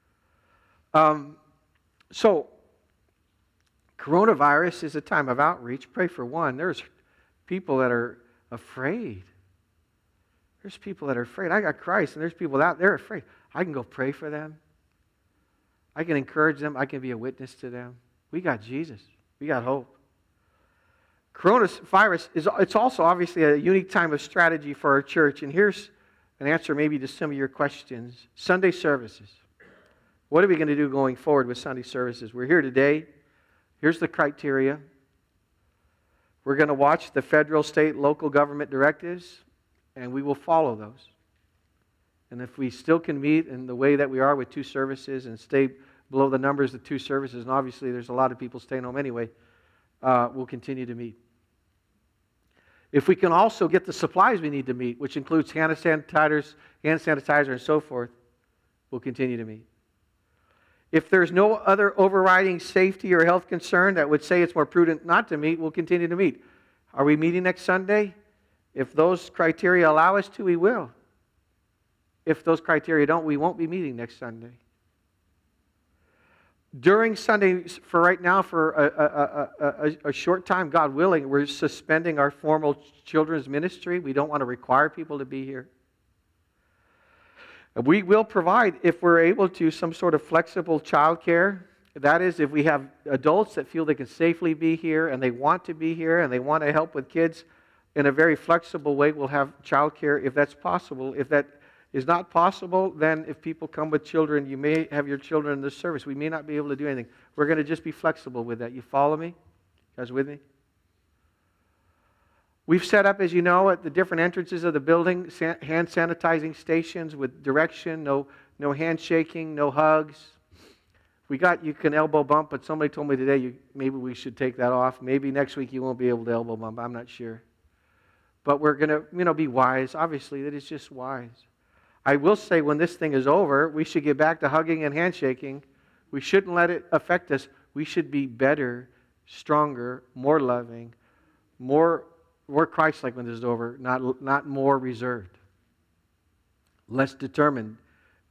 Coronavirus is a time of outreach. Pray for one. There's people that are afraid. There's people that are afraid. I got Christ, and there's people out there afraid. I can go pray for them. I can encourage them. I can be a witness to them. We got Jesus. We got hope. Coronavirus it's also obviously a unique time of strategy for our church. And here's an answer maybe to some of your questions. Sunday services. What are we going to do going forward with Sunday services? We're here today. Here's the criteria. We're going to watch the federal, state, local government directives, and we will follow those. And if we still can meet in the way that we are with 2 services and stay below the numbers of 2 services, and obviously there's a lot of people staying home anyway, we'll continue to meet. If we can also get the supplies we need to meet, which includes hand sanitizer, and so forth, we'll continue to meet. If there's no other overriding safety or health concern that would say it's more prudent not to meet, we'll continue to meet. Are we meeting next Sunday? If those criteria allow us to, we will. If those criteria don't, we won't be meeting next Sunday. During Sunday, for right now, for a short time, God willing, we're suspending our formal children's ministry. We don't want to require people to be here. We will provide, if we're able to, some sort of flexible childcare. That is, if we have adults that feel they can safely be here and they want to be here and they want to help with kids in a very flexible way, we'll have childcare if that's possible. If that is not possible, then if people come with children, you may have your children in the service. We may not be able to do anything. We're going to just be flexible with that. You follow me? You guys with me? We've set up, as you know, at the different entrances of the building, hand sanitizing stations with direction, no handshaking, no hugs. You can elbow bump, but somebody told me today maybe we should take that off. Maybe next week you won't be able to elbow bump. I'm not sure. But we're going to be wise. Obviously, that is just wise. I will say when this thing is over, we should get back to hugging and handshaking. We shouldn't let it affect us. We should be better, stronger, more loving, more Christ-like when this is over, not more reserved. Less determined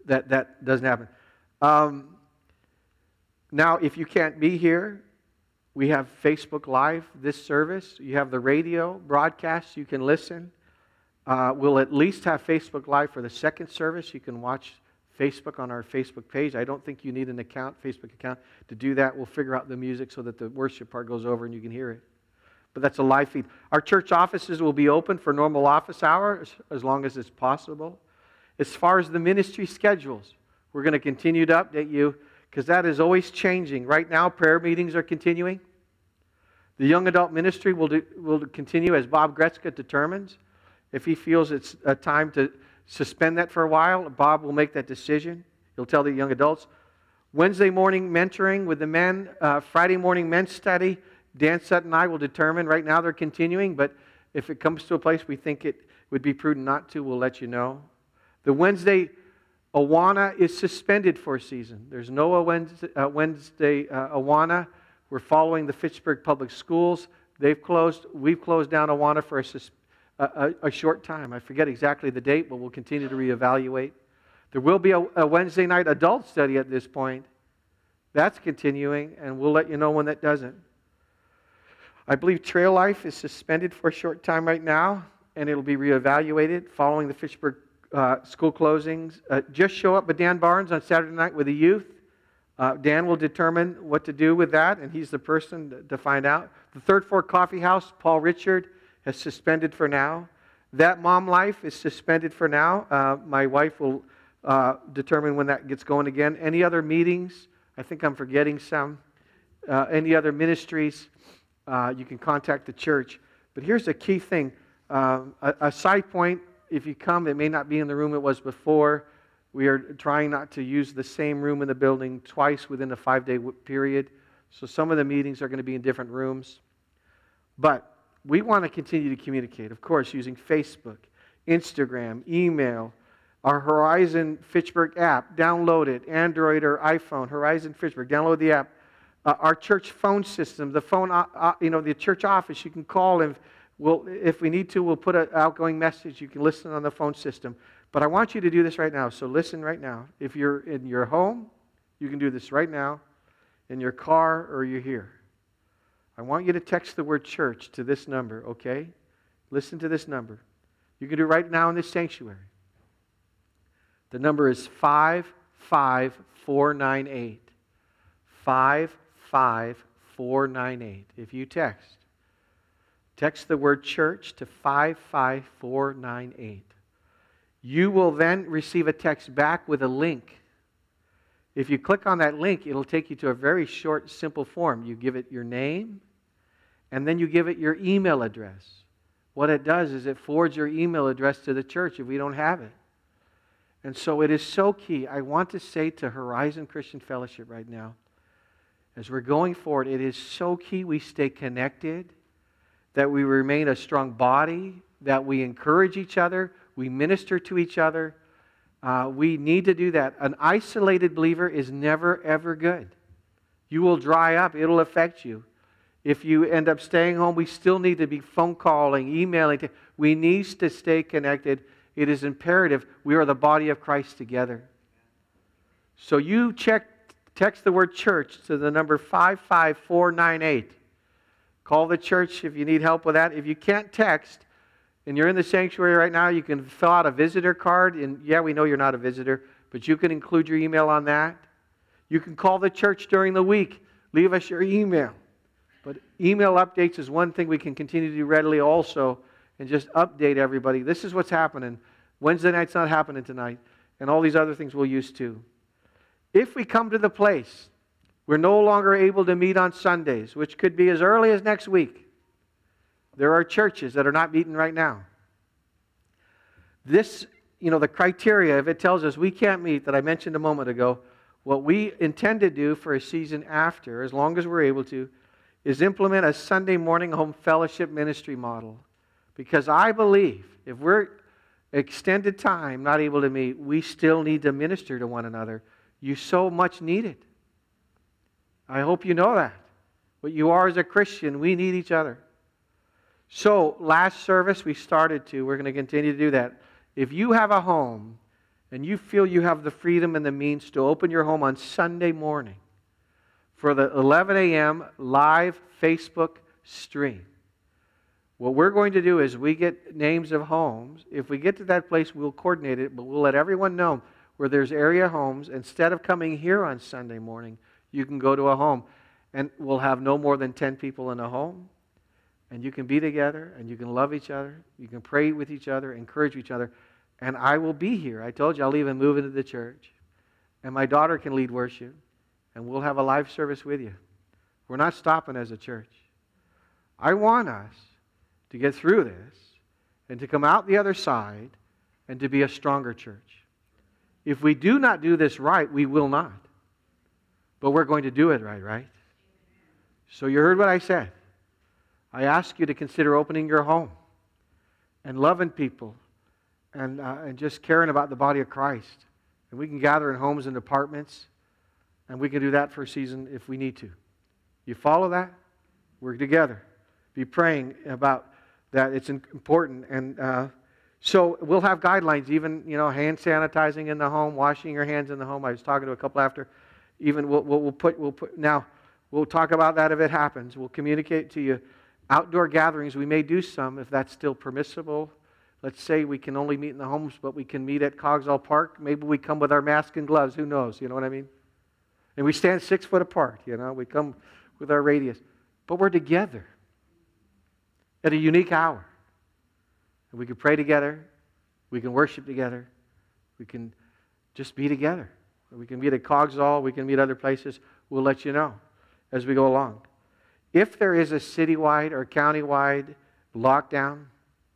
that doesn't happen. Now, if you can't be here, We have Facebook Live, this service. You have the radio broadcast. You can listen. We'll at least have Facebook Live for the second service. You can watch Facebook on our Facebook page. I don't think you need an Facebook account to do that. We'll figure out the music so that the worship part goes over and you can hear it. But that's a live feed. Our church offices will be open for normal office hours as long as it's possible. As far as the ministry schedules, we're going to continue to update you because that is always changing. Right now, prayer meetings are continuing. The young adult ministry will continue as Bob Gretzka determines. If he feels it's a time to suspend that for a while, Bob will make that decision. He'll tell the young adults. Wednesday morning mentoring with the men, Friday morning men's study, Dan Sutton and I will determine. Right now they're continuing, but if it comes to a place we think it would be prudent not to, we'll let you know. The Wednesday Awana is suspended for a season. There's no Wednesday Awana. We're following the Fitchburg Public Schools. They've closed. We've closed down Awana for a short time. I forget exactly the date, but we'll continue to reevaluate. There will be a Wednesday night adult study at this point. That's continuing, and we'll let you know when that doesn't. I believe Trail Life is suspended for a short time right now, and it'll be reevaluated following the Fitchburg school closings. Just show up with Dan Barnes on Saturday night with the youth. Dan will determine what to do with that, and he's the person to find out. The Third Fork Coffee House, Paul Richard, has suspended for now. That Mom Life is suspended for now. My wife will determine when that gets going again. Any other meetings? I think I'm forgetting some. Any other ministries? You can contact the church. But here's a key thing. A side point, if you come, it may not be in the room it was before. We are trying not to use the same room in the building twice within a 5-day period. So some of the meetings are going to be in different rooms. But we want to continue to communicate, of course, using Facebook, Instagram, email, our Horizon Fitchburg app. Download it, Android or iPhone, Horizon Fitchburg. Download the app. Our church phone system, the phone, the church office, you can call and if we need to, we'll put an outgoing message. You can listen on the phone system. But I want you to do this right now. So listen right now. If you're in your home, you can do this right now. In your car or you're here. I want you to text the word church to this number, okay? Listen to this number. You can do it right now in this sanctuary. The number is 55498. 55498. If you text the word church to 55498. You will then receive a text back with a link. If you click on that link, it'll take you to a very short, simple form. You give it your name, and then you give it your email address. What it does is it forwards your email address to the church if we don't have it. And so it is so key. I want to say to Horizon Christian Fellowship right now, as we're going forward, it is so key we stay connected, that we remain a strong body, that we encourage each other, we minister to each other. We need to do that. An isolated believer is never, ever good. You will dry up. It'll affect you. If you end up staying home, we still need to be phone calling, emailing. We need to stay connected. It is imperative. We are the body of Christ together. So you text the word church to the number 55498. Call the church if you need help with that. If you can't text, and you're in the sanctuary right now, you can fill out a visitor card. And yeah, we know you're not a visitor, but you can include your email on that. You can call the church during the week. Leave us your email. But email updates is one thing we can continue to do readily also, and just update everybody. This is what's happening. Wednesday night's not happening tonight, and all these other things we'll use too. If we come to the place we're no longer able to meet on Sundays, which could be as early as next week, there are churches that are not meeting right now. This, the criteria, if it tells us we can't meet, that I mentioned a moment ago, what we intend to do for a season after, as long as we're able to, is implement a Sunday morning home fellowship ministry model. Because I believe if we're extended time not able to meet, we still need to minister to one another. You so much need it. I hope you know that. What you are as a Christian, we need each other. So, last service we're going to continue to do that. If you have a home and you feel you have the freedom and the means to open your home on Sunday morning for the 11 a.m. live Facebook stream. What we're going to do is we get names of homes. If we get to that place, we'll coordinate it, but we'll let everyone know where there's area homes. Instead of coming here on Sunday morning, you can go to a home, and we'll have no more than 10 people in a home, and you can be together, and you can love each other, you can pray with each other, encourage each other, and I will be here. I told you I'll even move into the church, and my daughter can lead worship, and we'll have a live service with you. We're not stopping as a church. I want us to get through this and to come out the other side and to be a stronger church. If we do not do this right, we will not. But we're going to do it right? So you heard what I said. I ask you to consider opening your home and loving people and just caring about the body of Christ. And we can gather in homes and apartments, and we can do that for a season if we need to. You follow that? We're together. Be praying about that. It's important. And so we'll have guidelines, even, hand sanitizing in the home, washing your hands in the home. I was talking to a couple after. Even we'll put now, we'll talk about that if it happens. We'll communicate to you. Outdoor gatherings, we may do some if that's still permissible. Let's say we can only meet in the homes, but we can meet at Cogswell Park. Maybe we come with our mask and gloves. Who knows? You know what I mean? And we stand 6 foot apart. We come with our radius. But we're together at a unique hour. And we can pray together. We can worship together. We can just be together. We can meet at Cogswell. We can meet other places. We'll let you know as we go along. If there is a citywide or countywide lockdown,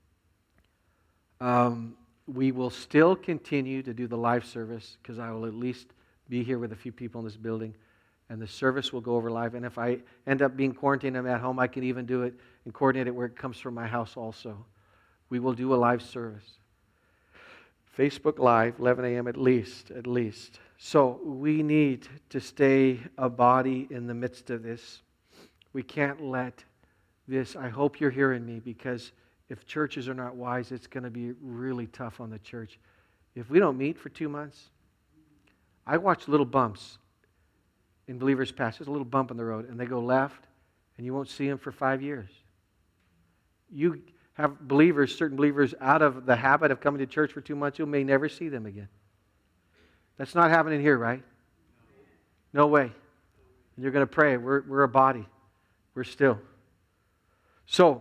we will still continue to do the live service, because I will at least be here with a few people in this building, and the service will go over live. And if I end up being quarantined and I'm at home, I can even do it and coordinate it where it comes from my house also. We will do a live service. Facebook Live, 11 a.m. at least. So we need to stay a body in the midst of this. We can't let this, I hope you're hearing me, because if churches are not wise, it's going to be really tough on the church. If we don't meet for 2 months, I watch little bumps in believers' past. There's a little bump in the road, and they go left, and you won't see them for 5 years. You have believers, certain believers, out of the habit of coming to church for 2 months, you may never see them again. That's not happening here, right? No way. And you're going to pray. We're a body. We're still. So,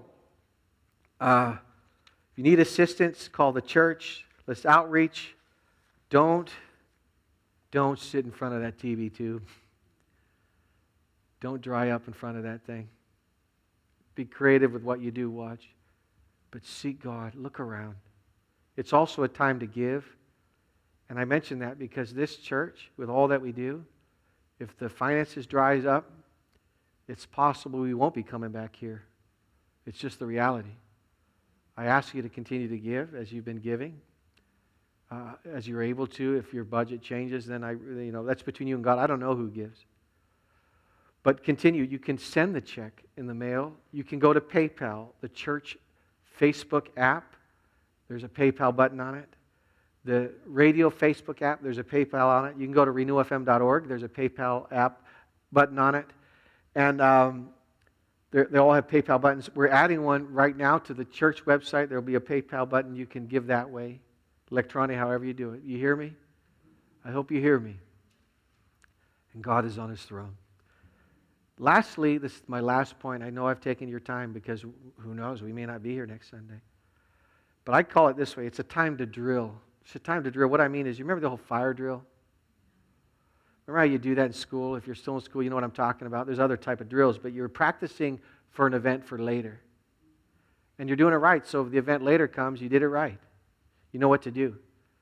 if you need assistance, call the church. Let's outreach. Don't sit in front of that TV tube. Don't dry up in front of that thing. Be creative with what you do watch. But seek God. Look around. It's also a time to give. And I mention that because this church, with all that we do, if the finances dries up, it's possible we won't be coming back here. It's just the reality. I ask you to continue to give as you've been giving. As you're able to. If your budget changes, then that's between you and God. I don't know who gives. But continue. You can send the check in the mail. You can go to PayPal, the church Facebook app. There's a PayPal button on it. The radio Facebook app, there's a PayPal on it. You can go to renewfm.org. There's a PayPal app button on it. And they all have PayPal buttons. We're adding one right now to the church website. There'll be a PayPal button. You can give that way. Electronic, however you do it. You hear me? I hope you hear me. And God is on His throne. Lastly, this is my last point. I know I've taken your time because who knows, we may not be here next Sunday. But I call it this way. It's a time to drill. It's a time to drill. What I mean is, you remember the whole fire drill? Remember how you do that in school? If you're still in school, you know what I'm talking about. There's other type of drills, but you're practicing for an event for later. And you're doing it right, so if the event later comes, you did it right. You know what to do.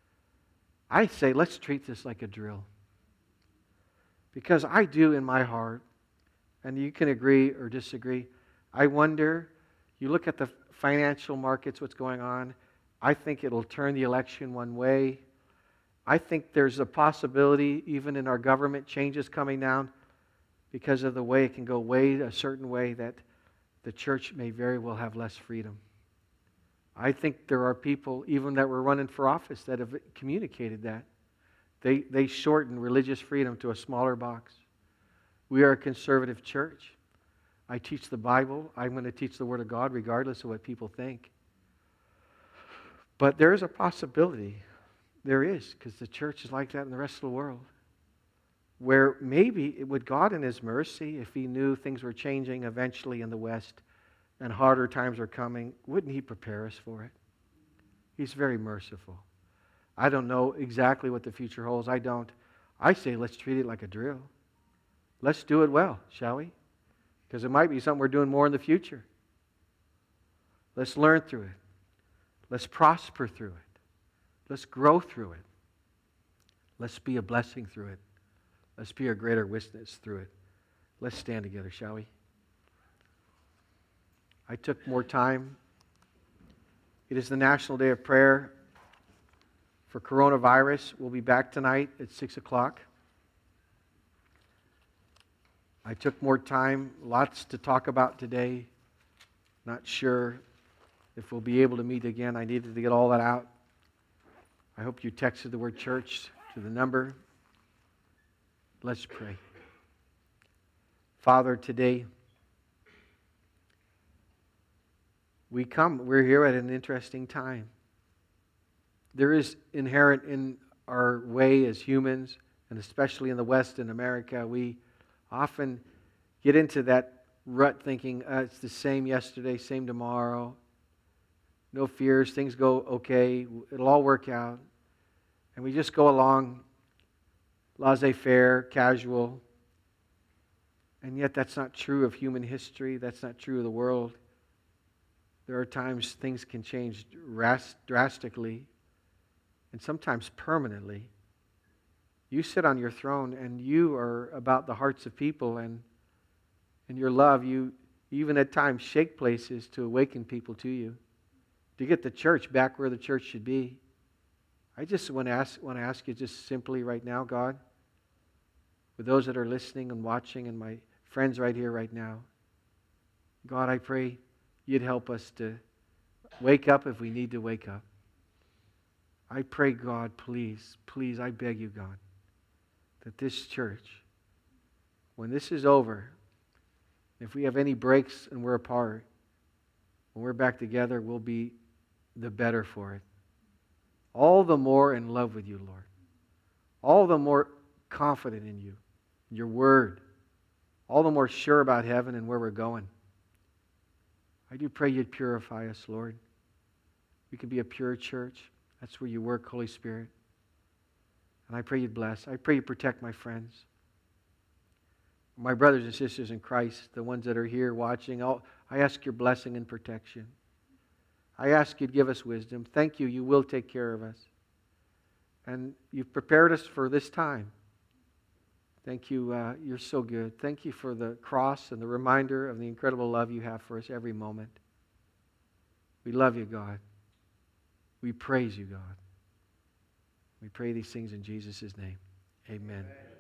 I say, let's treat this like a drill. Because I do in my heart, and you can agree or disagree, I wonder, you look at the financial markets, what's going on, I think it'll turn the election one way. I think there's a possibility, even in our government, changes coming down because of the way it can go a certain way, that the church may very well have less freedom. I think there are people, even that were running for office, that have communicated that. They shorten religious freedom to a smaller box. We are a conservative church. I teach the Bible. I'm going to teach the Word of God regardless of what people think. But there is a possibility. There is, because the church is like that in the rest of the world. Where maybe, would God in His mercy, if He knew things were changing eventually in the West and harder times are coming, wouldn't He prepare us for it? He's very merciful. I don't know exactly what the future holds. I don't. I say let's treat it like a drill. Let's do it well, shall we? Because it might be something we're doing more in the future. Let's learn through it. Let's prosper through it. Let's grow through it. Let's be a blessing through it. Let's be a greater witness through it. Let's stand together, shall we? I took more time. It is the National Day of Prayer for coronavirus. We'll be back tonight at 6 o'clock. I took more time. Lots to talk about today. Not sure if we'll be able to meet again. I needed to get all that out. I hope you texted the word church to the number. Let's pray. Father, today we're here at an interesting time. There is inherent in our way as humans, and especially in the West and America, we often get into that rut thinking it's the same yesterday, same tomorrow. No fears, things go okay, it'll all work out. And we just go along laissez-faire, casual. And yet that's not true of human history. That's not true of the world. There are times things can change drastically and sometimes permanently. You sit on your throne and you are about the hearts of people, and in your love, you even at times shake places to awaken people to you, to get the church back where the church should be. I just want to ask you just simply right now, God, with those that are listening and watching and my friends right here, right now, God, I pray you'd help us to wake up if we need to wake up. I pray, God, please, please, I beg you, God, that this church, when this is over, if we have any breaks and we're apart, when we're back together, we'll be the better for it. All the more in love with you, Lord. All the more confident in you, your word. All the more sure about heaven and where we're going. I do pray you'd purify us, Lord. We could be a pure church. That's where you work, Holy Spirit. And I pray you'd bless. I pray you protect my friends. My brothers and sisters in Christ, the ones that are here watching, I ask your blessing and protection. I ask you to give us wisdom. Thank you. You will take care of us. And you've prepared us for this time. Thank you. You're so good. Thank you for the cross and the reminder of the incredible love you have for us every moment. We love you, God. We praise you, God. We pray these things in Jesus' name. Amen.